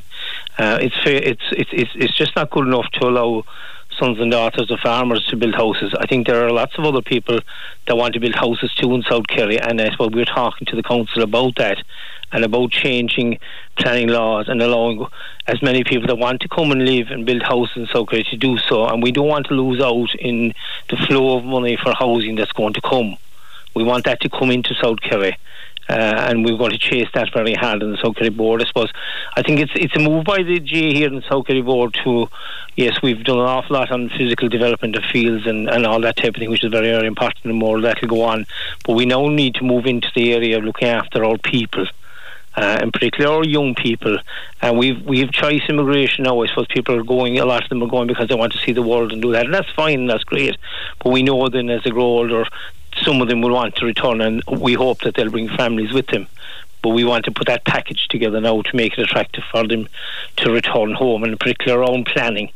It's just not good enough to allow sons and daughters of farmers to build houses. I think there are lots of other people that want to build houses too in South Kerry, and I suppose we're talking to the council about that, and about changing planning laws and allowing as many people that want to come and live and build houses in South Kerry to do so. And we don't want to lose out in the flow of money for housing that's going to come. We want that to come into South Kerry, and we're going to chase that very hard in the South Kerry board. I suppose I think it's a move by the GA here in the South Kerry board to, yes, we've done an awful lot on physical development of fields and all that type of thing, which is very, very important, and more that'll go on. But we now need to move into the area of looking after our people, and particularly our young people. And we've choice immigration now. I suppose people are going, a lot of them are going because they want to see the world and do that, and that's fine, that's great. But we know then as they grow older, some of them will want to return, and we hope that they'll bring families with them. But we want to put that package together now to make it attractive for them to return home, and in particular our own planning.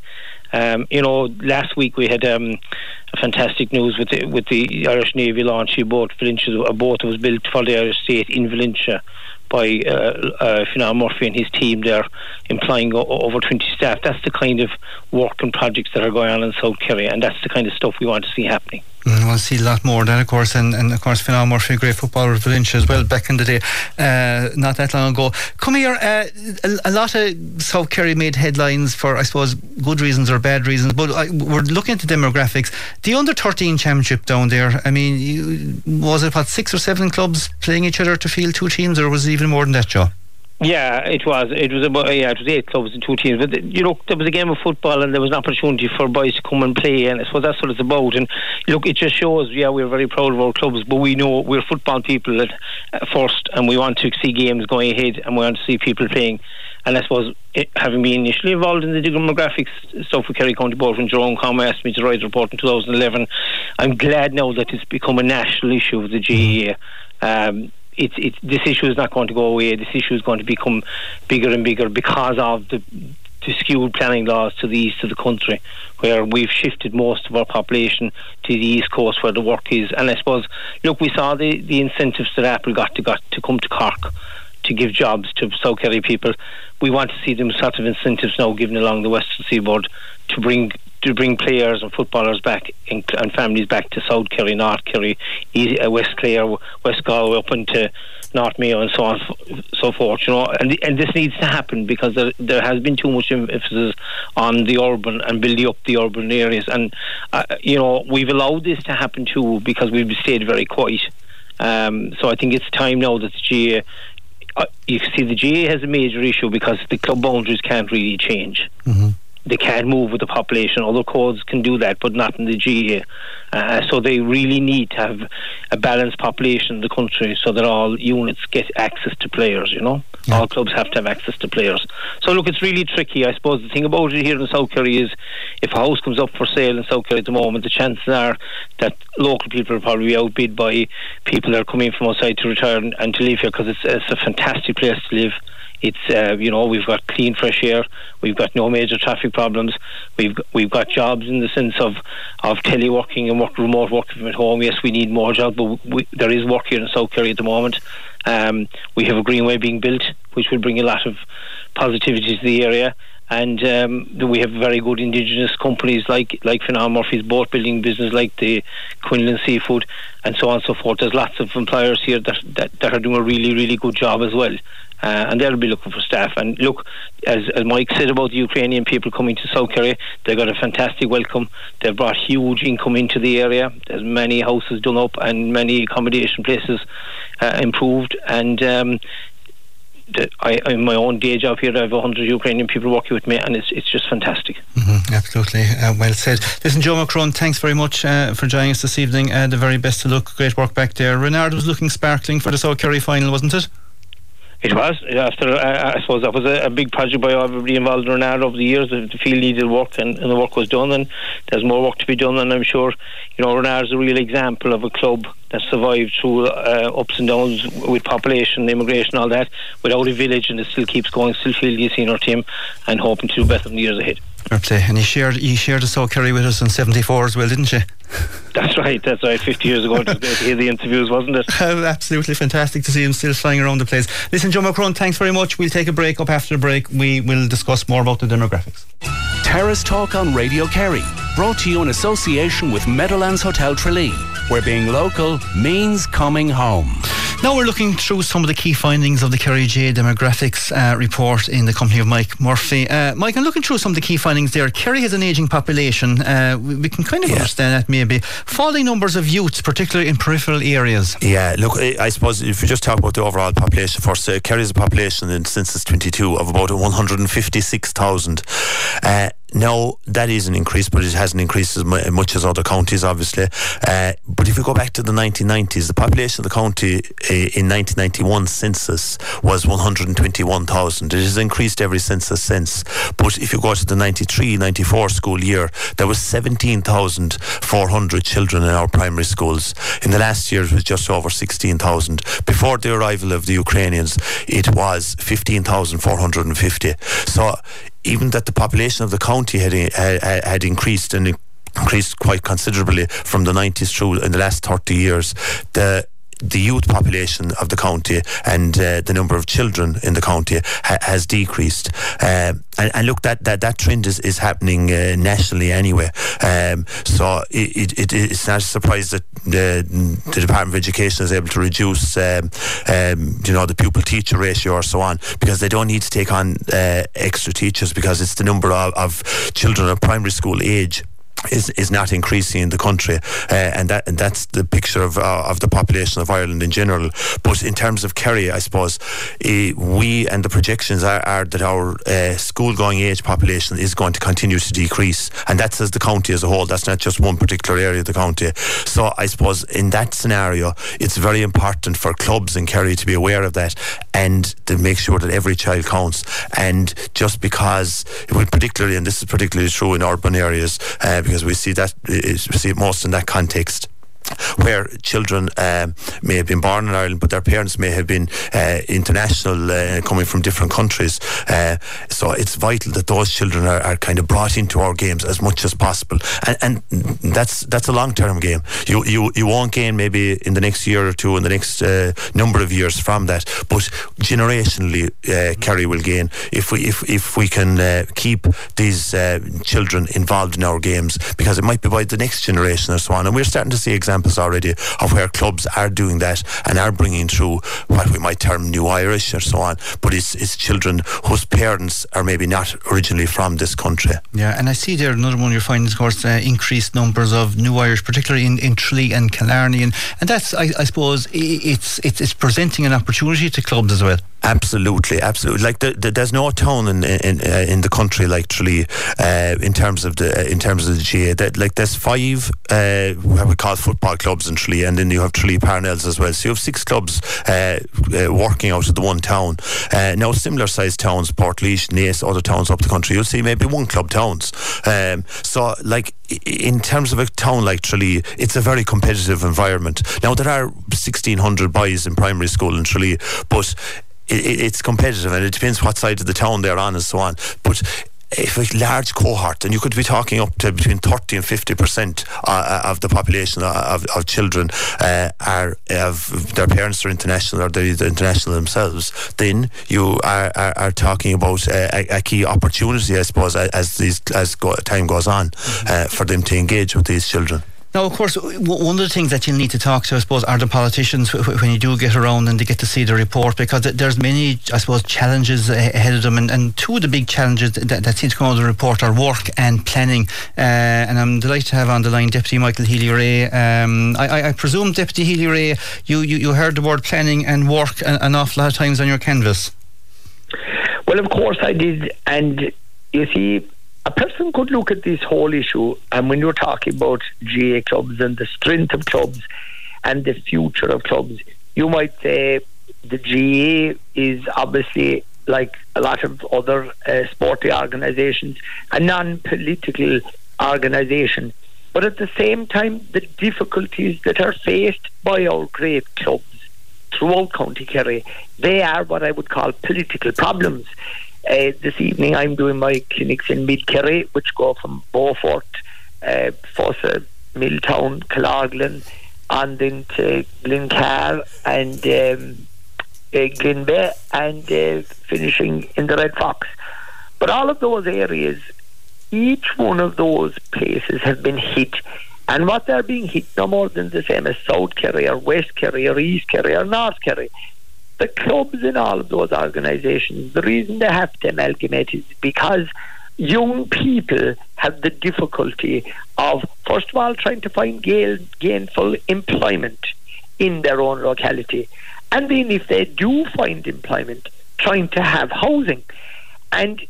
Last week we had a fantastic news with the Irish Navy launching a boat that was built for the Irish State in Valinch by Fionnán Murphy and his team there, employing over 20 staff. That's the kind of work and projects that are going on in South Kerry, and that's the kind of stuff we want to see happening. We'll see a lot more of that, of course, and of course Fionnán Murphy, a great footballer of Valinch as well back in the day, not that long ago. Come here, a lot of South Kerry made headlines for, I suppose, good reasons or bad reasons, but we're looking at the demographics. The under-13 championship down there, I mean, was it 6 or 7 clubs playing each other to field 2 teams, or was it even more than that, Joe? Yeah, it was about 8 clubs and 2 teams. But there was a game of football, and there was an opportunity for boys to come and play, and I suppose that's what it's about. And it just shows, we're very proud of our clubs, but we know we're football people at first, and we want to see games going ahead, and we want to see people playing. And I suppose, having been initially involved in the demographics stuff with Kerry County Board when Jerome Conway asked me to write a report in 2011, I'm glad now that it's become a national issue of the GAA. This issue is not going to go away. This issue is going to become bigger and bigger because of the skewed planning laws to the east of the country, where we've shifted most of our population to the east coast where the work is. And I suppose, we saw the incentives that Apple got to come to Cork to give jobs to South Kerry people. We want to see them sort of incentives now given along the Western Seaboard to bring players and footballers back and families back to South Kerry, North Kerry, West Clare, West Galway, up into North Mayo, and so on, so forth. And this needs to happen because there has been too much emphasis on the urban and building up the urban areas. And we've allowed this to happen too because we've stayed very quiet. So I think it's time now that the GAA. You see, the GAA has a major issue because the club boundaries can't really change. Mm-hmm. They can't move with the population. Other codes can do that, but not in the GAA. So they really need to have a balanced population in the country so that all units get access to players, Yeah. All clubs have to have access to players. So it's really tricky. I suppose the thing about it here in South Kerry is if a house comes up for sale in South Kerry at the moment, the chances are that local people will probably be outbid by people that are coming from outside to retire and to live here, because it's a fantastic place to live. It's we've got clean fresh air, we've got no major traffic problems, we've got jobs in the sense of teleworking and remote working from at home. Yes, we need more jobs, but there is work here in South Kerry at the moment. We have a greenway being built which will bring a lot of positivity to the area, And we have very good indigenous companies like Fionn Murphy's boat building business, like the Quinlan Seafood, and so on and so forth. There's lots of employers here that are doing a really, really good job as well. And they'll be looking for staff. And look, as Mike said about the Ukrainian people coming to South Kerry, they got a fantastic welcome. They've brought huge income into the area. There's many houses done up and many accommodation places improved. And in my own day job here, I have 100 Ukrainian people working with me, and it's just fantastic. Absolutely, well said. Listen, Joe McCrone, thanks very much for joining us this evening. The very best of luck. Great work back there. Renard was looking sparkling for the South Kerry final, wasn't it? It was. After I suppose that was a big project by everybody involved in Renard over the years. The field needed work, and the work was done, and there's more work to be done. And I'm sure, Renard's a real example of a club that survived through ups and downs with population, immigration, all that, without a village, and it still keeps going. Still feel the senior team, and hoping to do better in the years ahead. And you shared the South Kerry with us in '74 as well, didn't you? That's right. 50 years ago. It was great to hear the interviews, wasn't it? Absolutely fantastic to see him still flying around the place. Listen, Joe McCrone, thanks very much. We'll take a break. Up after the break, we will discuss more about the demographics. Terrace Talk on Radio Kerry, brought to you in association with Meadowlands Hotel Tralee, where being local means coming home. Now we're looking through some of the key findings of the Kerry GA demographics report in the company of Mike Murphy. Mike, I'm looking through some of the key findings there. Kerry has an ageing population. We can kind of understand that maybe. Falling numbers of youths, particularly in peripheral areas. Yeah, look, I suppose if we just talk about the overall population first, Kerry has a population in Census 22 of about 156,000. Now, that is an increase, but it hasn't increased as much as other counties, obviously. But if we go back to the 1990s, the population of the county in 1991 census was 121,000. It has increased every census since. But if you go to the 93-94 school year, there was 17,400 children in our primary schools. In the last year, it was just over 16,000. Before the arrival of the Ukrainians, it was 15,450. So even that the population of the county had increased, and increased quite considerably from the 90s through in the last 30 years, the youth population of the county and the number of children in the county has decreased. And look, that trend is happening nationally anyway. So it's not a surprise that the Department of Education is able to reduce the pupil-teacher ratio or so on, because they don't need to take on extra teachers, because it's the number of children of primary school age is not increasing in the country, and that's the picture of the population of Ireland in general. But in terms of Kerry, I suppose we and the projections are that our school-going age population is going to continue to decrease, and that's as the county as a whole. That's not just one particular area of the county. So I suppose in that scenario, it's very important for clubs in Kerry to be aware of that and to make sure that every child counts. And just because, particularly, and this is particularly true in urban areas, because we see it most in that context, where children may have been born in Ireland, but their parents may have been international, coming from different countries. So it's vital that those children are kind of brought into our games as much as possible, and that's a long-term game. You won't gain maybe in the next year or two, in the next number of years from that, but generationally, Kerry will gain if we can keep these children involved in our games, because it might be by the next generation or so on. And we're starting to see examples already of where clubs are doing that and are bringing through what we might term New Irish or so on, but it's children whose parents are maybe not originally from this country. Yeah, and I see there another one of your findings, of course, increased numbers of New Irish, particularly in Tralee and Killarney, and that's I suppose it's presenting an opportunity to clubs as well. Absolutely. Like there's no town in the country like Tralee in terms of the GA. Like there's 5 what we call football clubs in Tralee, and then you have Tralee Parnells as well. So you have 6 clubs working out of the one town. Now similar sized towns, Portlaoise, Naas, other towns up the country, you'll see maybe 1 club towns. So like in terms of a town like Tralee, it's a very competitive environment. Now there are 1,600 boys in primary school in Tralee, but it's competitive, and it depends what side of the town they're on and so on. But if a large cohort, and you could be talking up to between 30 and 50% of the population of children are their parents are international or they're international themselves, then you are talking about a key opportunity, I suppose, as time goes on, for them to engage with these children. Now, of course, one of the things that you'll need to talk to, I suppose, are the politicians when you do get around and they get to see the report, because there's many, I suppose, challenges ahead of them, and two of the big challenges that seem to come out of the report are work and planning. And I'm delighted to have on the line Deputy Michael Healy-Rae. I presume, Deputy Healy-Rae, you heard the word planning and work an awful lot of times on your canvas. Well, of course I did, and you see, a person could look at this whole issue, and when you're talking about GA clubs and the strength of clubs and the future of clubs, you might say the GA is obviously, like a lot of other sporting organisations, a non-political organisation. But at the same time, the difficulties that are faced by our great clubs throughout County Kerry, they are what I would call political problems. This evening I'm doing my clinics in Mid-Kerry, which go from Beaufort, Fossa, Milltown, Killarglen, and then to Glencar and Glenbeigh, and finishing in the Red Fox. But all of those areas, each one of those places have been hit, and what they're being hit no more than the same as South Kerry or West Kerry or East Kerry or North Kerry. The clubs in all of those organisations, the reason they have to amalgamate is because young people have the difficulty of, first of all, trying to find gainful employment in their own locality, and then if they do find employment, trying to have housing. And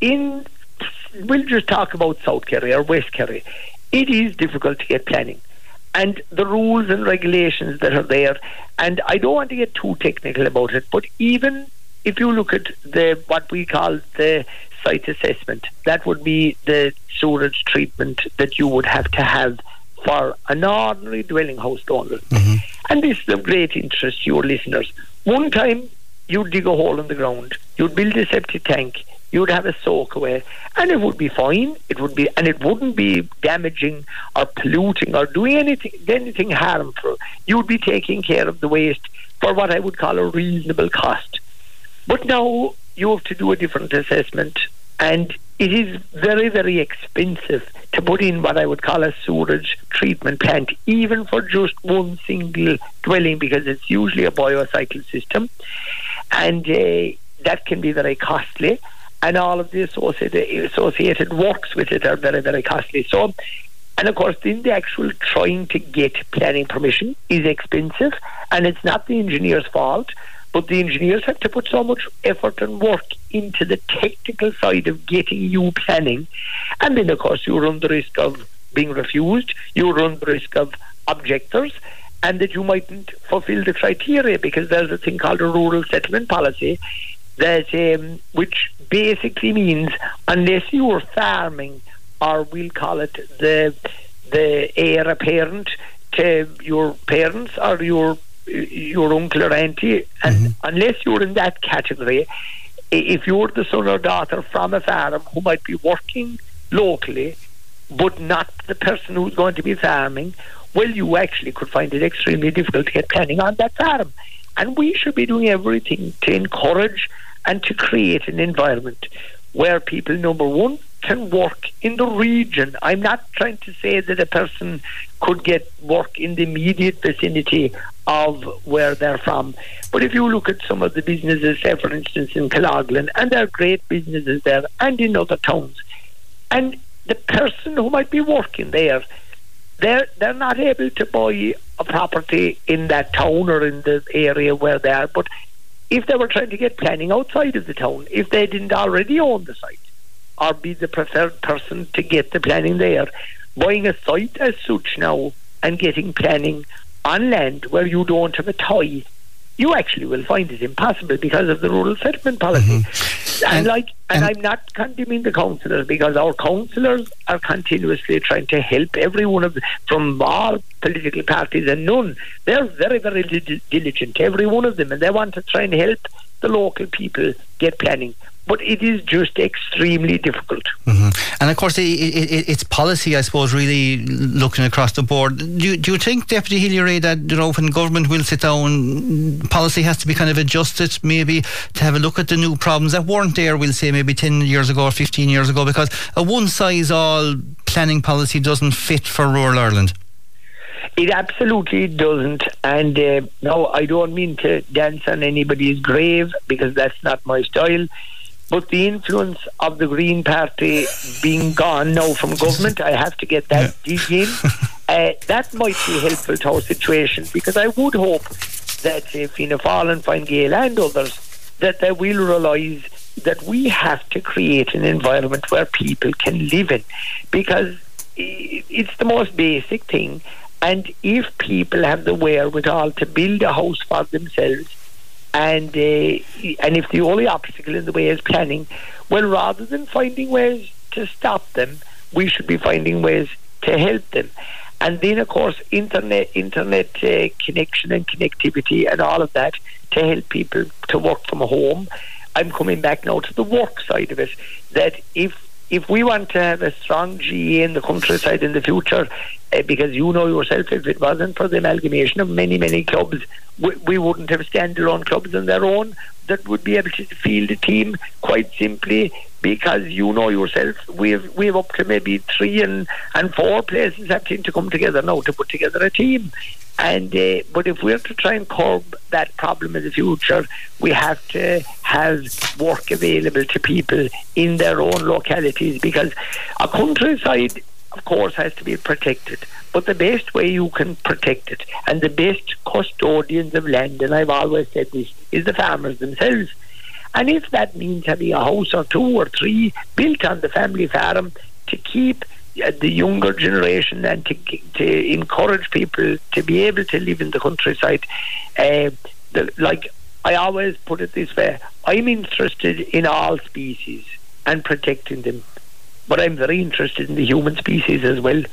we'll just talk about South Kerry or West Kerry. It is difficult to get planning, and the rules and regulations that are there, and I don't want to get too technical about it, but even if you look at what we call the site assessment, that would be the sewage treatment that you would have to have for an ordinary dwelling house owner. And this is of great interest to your listeners. One time you'd dig a hole in the ground, you'd build a septic tank, you'd have a soak away, and it would be fine. It wouldn't be damaging or polluting or doing anything harmful. You'd be taking care of the waste for what I would call a reasonable cost. But now you have to do a different assessment, and it is very, very expensive to put in what I would call a sewage treatment plant, even for just one single dwelling, because it's usually a biocycle system, and that can be very costly. And all of the associated works with it are very, very costly. So, and of course, then the actual trying to get planning permission is expensive, and it's not the engineer's fault, but the engineers have to put so much effort and work into the technical side of getting you planning. And then, of course, you run the risk of being refused, you run the risk of objectors, and that you mightn't fulfill the criteria, because there's a thing called a rural settlement policy, that which basically means unless you are farming, or we'll call it the heir apparent to your parents or your uncle or auntie, and unless you're in that category, if you're the son or daughter from a farm who might be working locally but not the person who's going to be farming, well, you actually could find it extremely difficult to get planning on that farm. And we should be doing everything to encourage and to create an environment where people, number one, can work in the region. I'm not trying to say that a person could get work in the immediate vicinity of where they're from. But if you look at some of the businesses, say for instance in Killarglen, and there are great businesses there and in other towns, and the person who might be working there, they're not able to buy a property in that town or in the area where they are. But if they were trying to get planning outside of the town, if they didn't already own the site or be the preferred person to get the planning there, buying a site as such now and getting planning on land where you don't have a tie, you actually will find it impossible because of the rural settlement policy. And I'm not condemning the councillors, because our councillors are continuously trying to help every one of them, from all political parties and none. They're very, very diligent, every one of them, and they want to try and help the local people get planning. but it is just extremely difficult. And of course, it's policy, I suppose, really looking across the board. Do you think, Deputy Healy-Rae, that when government will sit down, policy has to be kind of adjusted, maybe to have a look at the new problems that weren't there, we'll say, maybe 10 years ago or 15 years ago, because a one-size-all planning policy doesn't fit for rural Ireland? It absolutely doesn't, and no, I don't mean to dance on anybody's grave, because that's not my style. But the influence of the Green Party being gone now from government, I have to get that dig in. That might be helpful to our situation, because I would hope that Fianna Fáil and Fine Gael and others, that they will realise that we have to create an environment where people can live in, because it's the most basic thing. And if people have the wherewithal to build a house for themselves, and if the only obstacle in the way is planning, well, rather than finding ways to stop them, we should be finding ways to help them. And then, of course, internet connection and connectivity and all of that to help people to work from home. I'm coming back now to the work side of it, that if we want to have a strong GA in the countryside in the future, because you know yourself, if it wasn't for the amalgamation of many, many clubs, we wouldn't have standalone clubs on their own that would be able to field a team quite simply, because you know yourself, we've up to maybe 3 and 4 places have to come together now to put together a team. And but if we're to try and curb that problem in the future, we have to have work available to people in their own localities, because a countryside, of course, has to be protected, but the best way you can protect it, and the best custodians of land, and I've always said this, is the farmers themselves. And if that means having a house or 2 or 3 built on the family farm to keep the younger generation and to encourage people to be able to live in the countryside, like I always put it this way, I'm interested in all species and protecting them, but I'm very interested in the human species as well.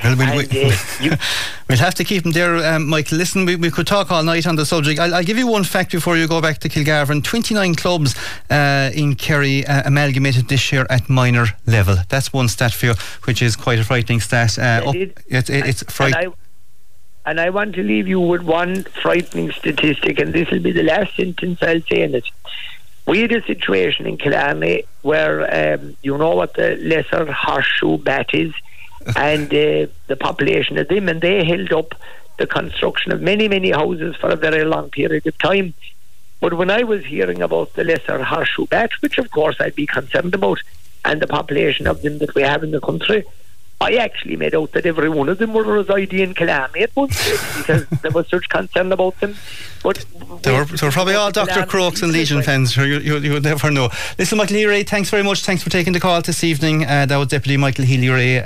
We'll have to keep them there, Michael. Listen, we could talk all night on the subject. I'll give you one fact before you go back to Kilgarvan. 29 clubs in Kerry amalgamated this year at minor level. That's one stat for you, which is quite a frightening stat. It's frightening. And I want to leave you with one frightening statistic, and this will be the last sentence I'll say in it. We had a situation in Killarney where you know what the lesser horseshoe bat is, and the population of them, and they held up the construction of many, many houses for a very long period of time. But when I was hearing about the lesser horseshoe bat, which of course I'd be concerned about, and the population of them that we have in the country, I actually made out that every one of them were residing in Killarney at one stage, because there was such concern about them. But they were probably all Dr. Crokes and Legion fans. You would never know. Listen, Michael Healy-Rae, thanks very much. Thanks for taking the call this evening. That was Deputy Michael Healy-Rae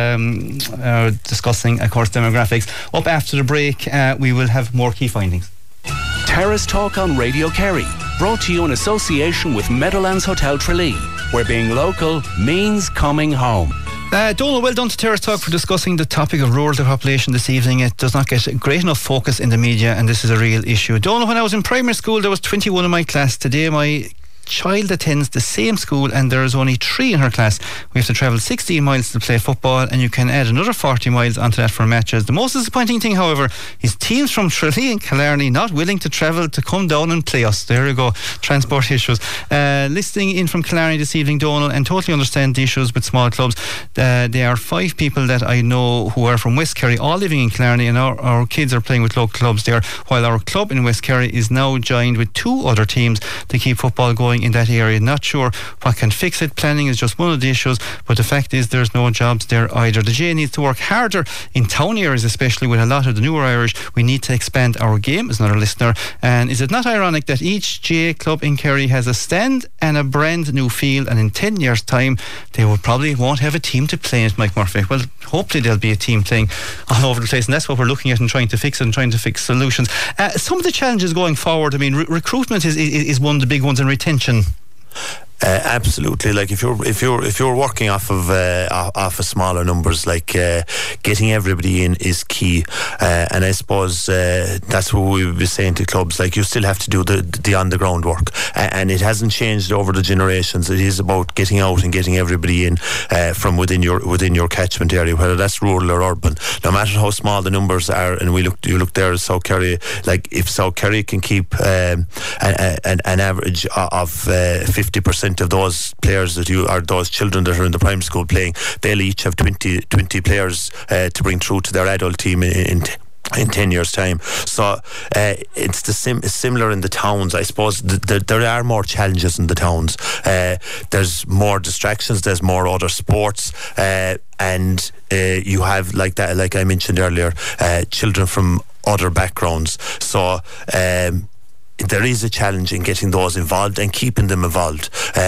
discussing, of course, demographics. Up after the break, we will have more key findings. Terrace Talk on Radio Kerry, brought to you in association with Meadowlands Hotel Tralee, where being local means coming home. Donal, well done to Terrace Talk for discussing the topic of rural population this evening. It does not get great enough focus in the media, and this is a real issue. Donal, when I was in primary school, there was 21 in my class. Today, my child attends the same school and there is only 3 in her class. We have to travel 16 miles to play football, and you can add another 40 miles onto that for matches. The most disappointing thing, however, is teams from Tralee and Killarney not willing to travel to come down and play us. There you go, transport issues. Listening in from Killarney this evening, Donal, and totally understand the issues with small clubs. There are 5 people that I know who are from West Kerry, all living in Killarney, and our kids are playing with local clubs there, while our club in West Kerry is now joined with 2 other teams to keep football going in that area. Not sure what can fix it. Planning is just one of the issues, but the fact is there's no jobs there either. The GA needs to work harder in town areas, especially with a lot of the newer Irish. We need to expand our game, is another listener. And is it not ironic that each GA club in Kerry has a stand and a brand new field, and in 10 years time they won't have a team to play in it, Mike Murphy? Well, hopefully there'll be a team playing all over the place, and that's what we're looking at and trying to fix it and trying to fix solutions. Some of the challenges going forward, I mean, recruitment is one of the big ones, and retention. Absolutely. Like if you're working off of smaller numbers, like getting everybody in is key, and I suppose that's what we would be saying to clubs. Like, you still have to do the on the ground work, and it hasn't changed over the generations. It is about getting out and getting everybody in from within your catchment area, whether that's rural or urban. No matter how small the numbers are, and you look there at South Kerry. Like, if South Kerry can keep an average of 50% of those players those children that are in the primary school playing, they'll each have 20 players to bring through to their adult team in 10 years' time. So it's similar in the towns. I suppose there are more challenges in the towns. There's more distractions, there's more other sports, and you have, like I mentioned earlier, children from other backgrounds. So there is a challenge in getting those involved and keeping them involved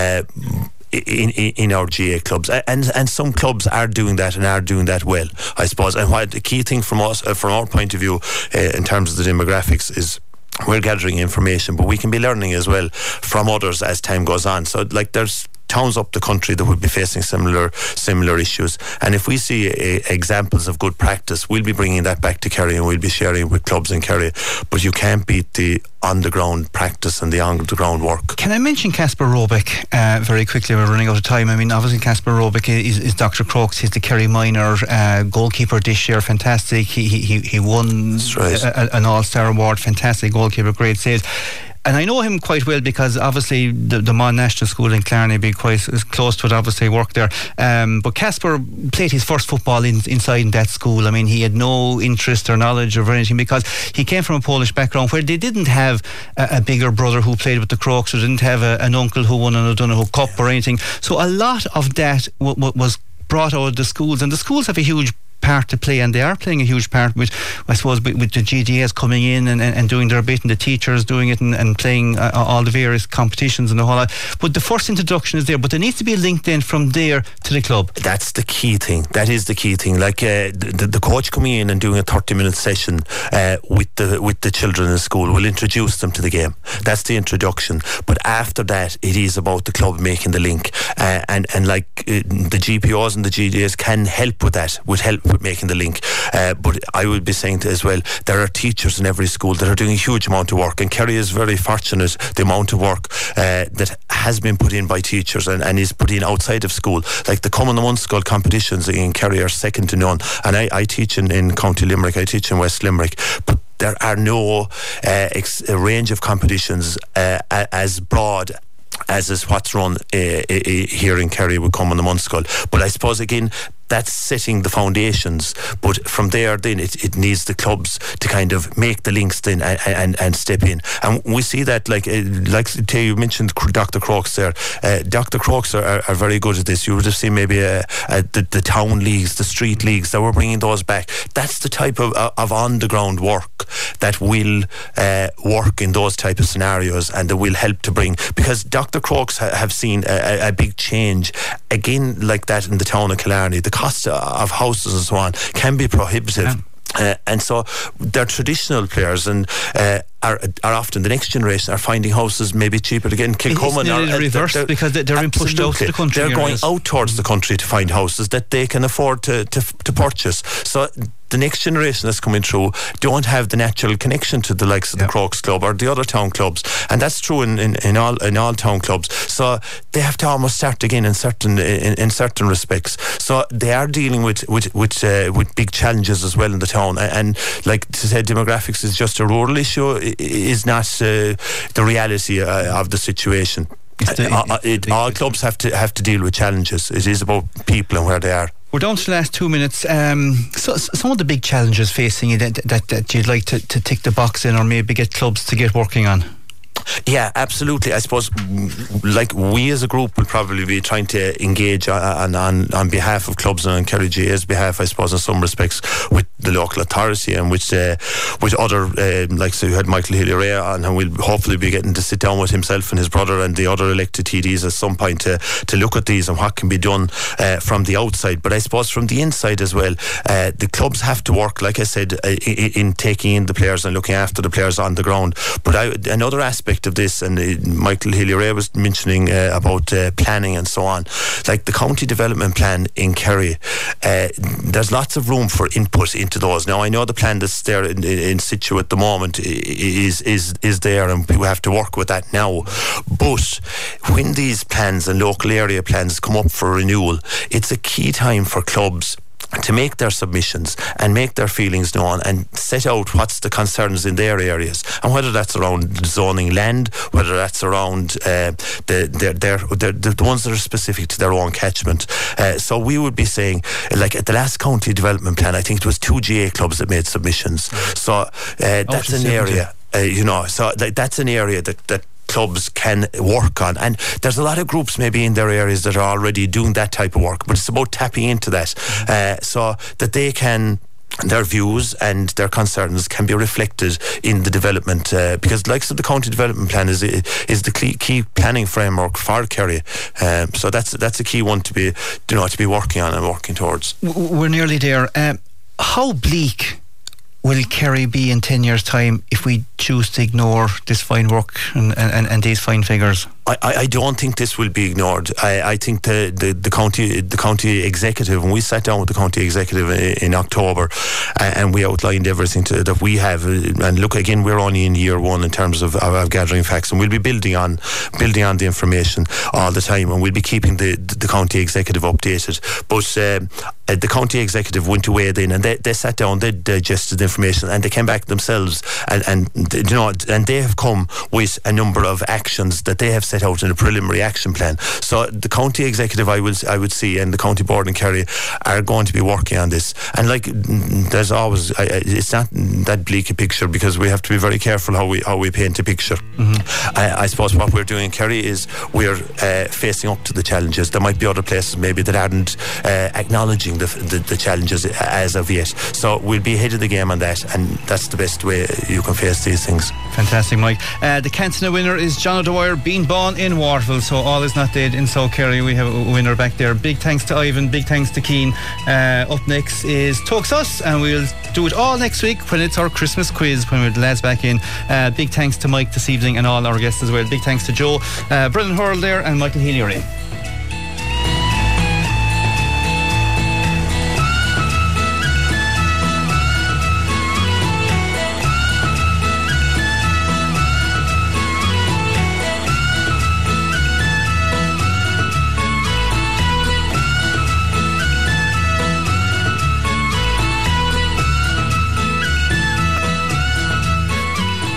in our GA clubs, and some clubs are doing that and are doing that well, I suppose. And what the key thing from our point of view, in terms of the demographics, is we're gathering information, but we can be learning as well from others as time goes on. So, like, there's towns up the country that would be facing similar issues, and if we see examples of good practice, we'll be bringing that back to Kerry and we'll be sharing with clubs in Kerry. But you can't beat the on the ground practice and the on the ground work. Can I mention Casper Robic very quickly? We're running out of time. I mean, obviously Casper Robic is Dr. Crokes. He's the Kerry minor goalkeeper this year. Fantastic. He won an All-Star award. Fantastic goalkeeper, great saves. And I know him quite well because obviously the Mon National School in Clarny be quite close to it, obviously worked there. But Casper played his first football inside that school. I mean, he had no interest or knowledge of anything because he came from a Polish background where they didn't have a bigger brother who played with the Crokes, or didn't have an uncle who won an O'Donoghue Cup or anything. So a lot of that was brought out of the schools, and the schools have a huge part to play, and they are playing a huge part with, I suppose, with the GDS coming in and doing their bit, and the teachers doing it and playing all the various competitions and the whole lot. But the first introduction is there, but there needs to be a link then from there to the club. That's the key thing. That is the key thing. Like the coach coming in and doing a 30-minute session with the children in school will introduce them to the game. That's the introduction. But after that, it is about the club making the link, and like the GPOs and the GDS can help with that, with making the link. But I would be saying as well, there are teachers in every school that are doing a huge amount of work, and Kerry is very fortunate the amount of work that has been put in by teachers and is put in outside of school. Like the Common One School competitions in Kerry are second to none, and I teach in County Limerick, I teach in West Limerick, but there are no range of competitions as broad as is what's run here in Kerry with Common One School. But I suppose again, that's setting the foundations, but from there then it needs the clubs to kind of make the links then and step in. And we see that like you mentioned Dr. Crokes there. Dr. Crokes are very good at this. You would have seen maybe the town leagues, the street leagues, that we're bringing those back. That's the type of on the ground work that will work in those type of scenarios, and that will help to bring, because Dr. Crokes have seen a big change again like that in the town of Killarney. The cost of houses and so on can be prohibitive. And so they're traditional players, and are often the next generation are finding houses maybe cheaper to get in Kilcommon. Isn't it reverse, because they're pushed out to the country? They're going out towards the country to find houses that they can afford to purchase. So the next generation that's coming through don't have the natural connection to the likes of the Crokes Club or the other town clubs, and that's true in all town clubs. So they have to almost start again in certain respects. So they are dealing with big challenges as well in the town, and like to say demographics is just a rural issue is not the reality of the situation. All clubs have to deal with challenges. It is about people and where they are. We're down to the last 2 minutes. So some of the big challenges facing you that you'd like to tick the box in, or maybe get clubs to get working on? Yeah, absolutely. I suppose like we as a group will probably be trying to engage on behalf of clubs and on Kerry GA's behalf, I suppose, in some respects with the local authority, and with other like so you had Michael Healy-Rae on, and we'll hopefully be getting to sit down with himself and his brother and the other elected TDs at some point to look at these and what can be done from the outside. But I suppose from the inside as well, the clubs have to work, like I said, in taking in the players and looking after the players on the ground. But another aspect aspect of this, and Michael Healy-Rae was mentioning about planning and so on. Like the county development plan in Kerry, there's lots of room for input into those. Now I know the plan that's there in situ at the moment is there, and we have to work with that now. But when these plans and local area plans come up for renewal, it's a key time for clubs to make their submissions and make their feelings known and set out what's the concerns in their areas, and whether that's around zoning land, whether that's around the ones that are specific to their own catchment. So we would be saying, like at the last county development plan, I think it was 2 GA clubs that made submissions. So that's an area, so that's an area that clubs can work on, and there's a lot of groups maybe in their areas that are already doing that type of work, but it's about tapping into that so that they can, their views and their concerns can be reflected in the development, because like the county development plan is the key planning framework for Kerry, so that's a key one to be working on and working towards. We're nearly there. How bleak will Kerry be in 10 years' time if we choose to ignore this fine work and these fine figures? I don't think this will be ignored. I think the county executive, when we sat down with the county executive in October, and we outlined everything that we have, and look, again, we're only in year one in terms of gathering facts, and we'll be building on the information all the time, and we'll be keeping the county executive updated. But the county executive went away then, and they sat down, they digested the information, and they came back themselves, and they have come with a number of actions that they have set out in a preliminary action plan. So the county executive, I would see, and the county board in Kerry are going to be working on this. And like, there's always, it's not that bleak a picture, because we have to be very careful how we paint a picture. I suppose what we're doing in Kerry is we're facing up to the challenges. There might be other places maybe that aren't acknowledging the challenges as of yet. So we'll be ahead of the game on that, and that's the best way you can face these things. Fantastic, Mike. The Cantona winner is John O'Dwyer, being born in Waterville, so all is not dead in South Kerry. We have a winner back there. Big thanks to Ivan, big thanks to Keane. Up next is Talks Us, and we'll do it all next week when it's our Christmas quiz, when we're the lads back in. Big thanks to Mike this evening and all our guests as well. Big thanks to Joe, Brendan Hurl there, and Michael Healy-Rae.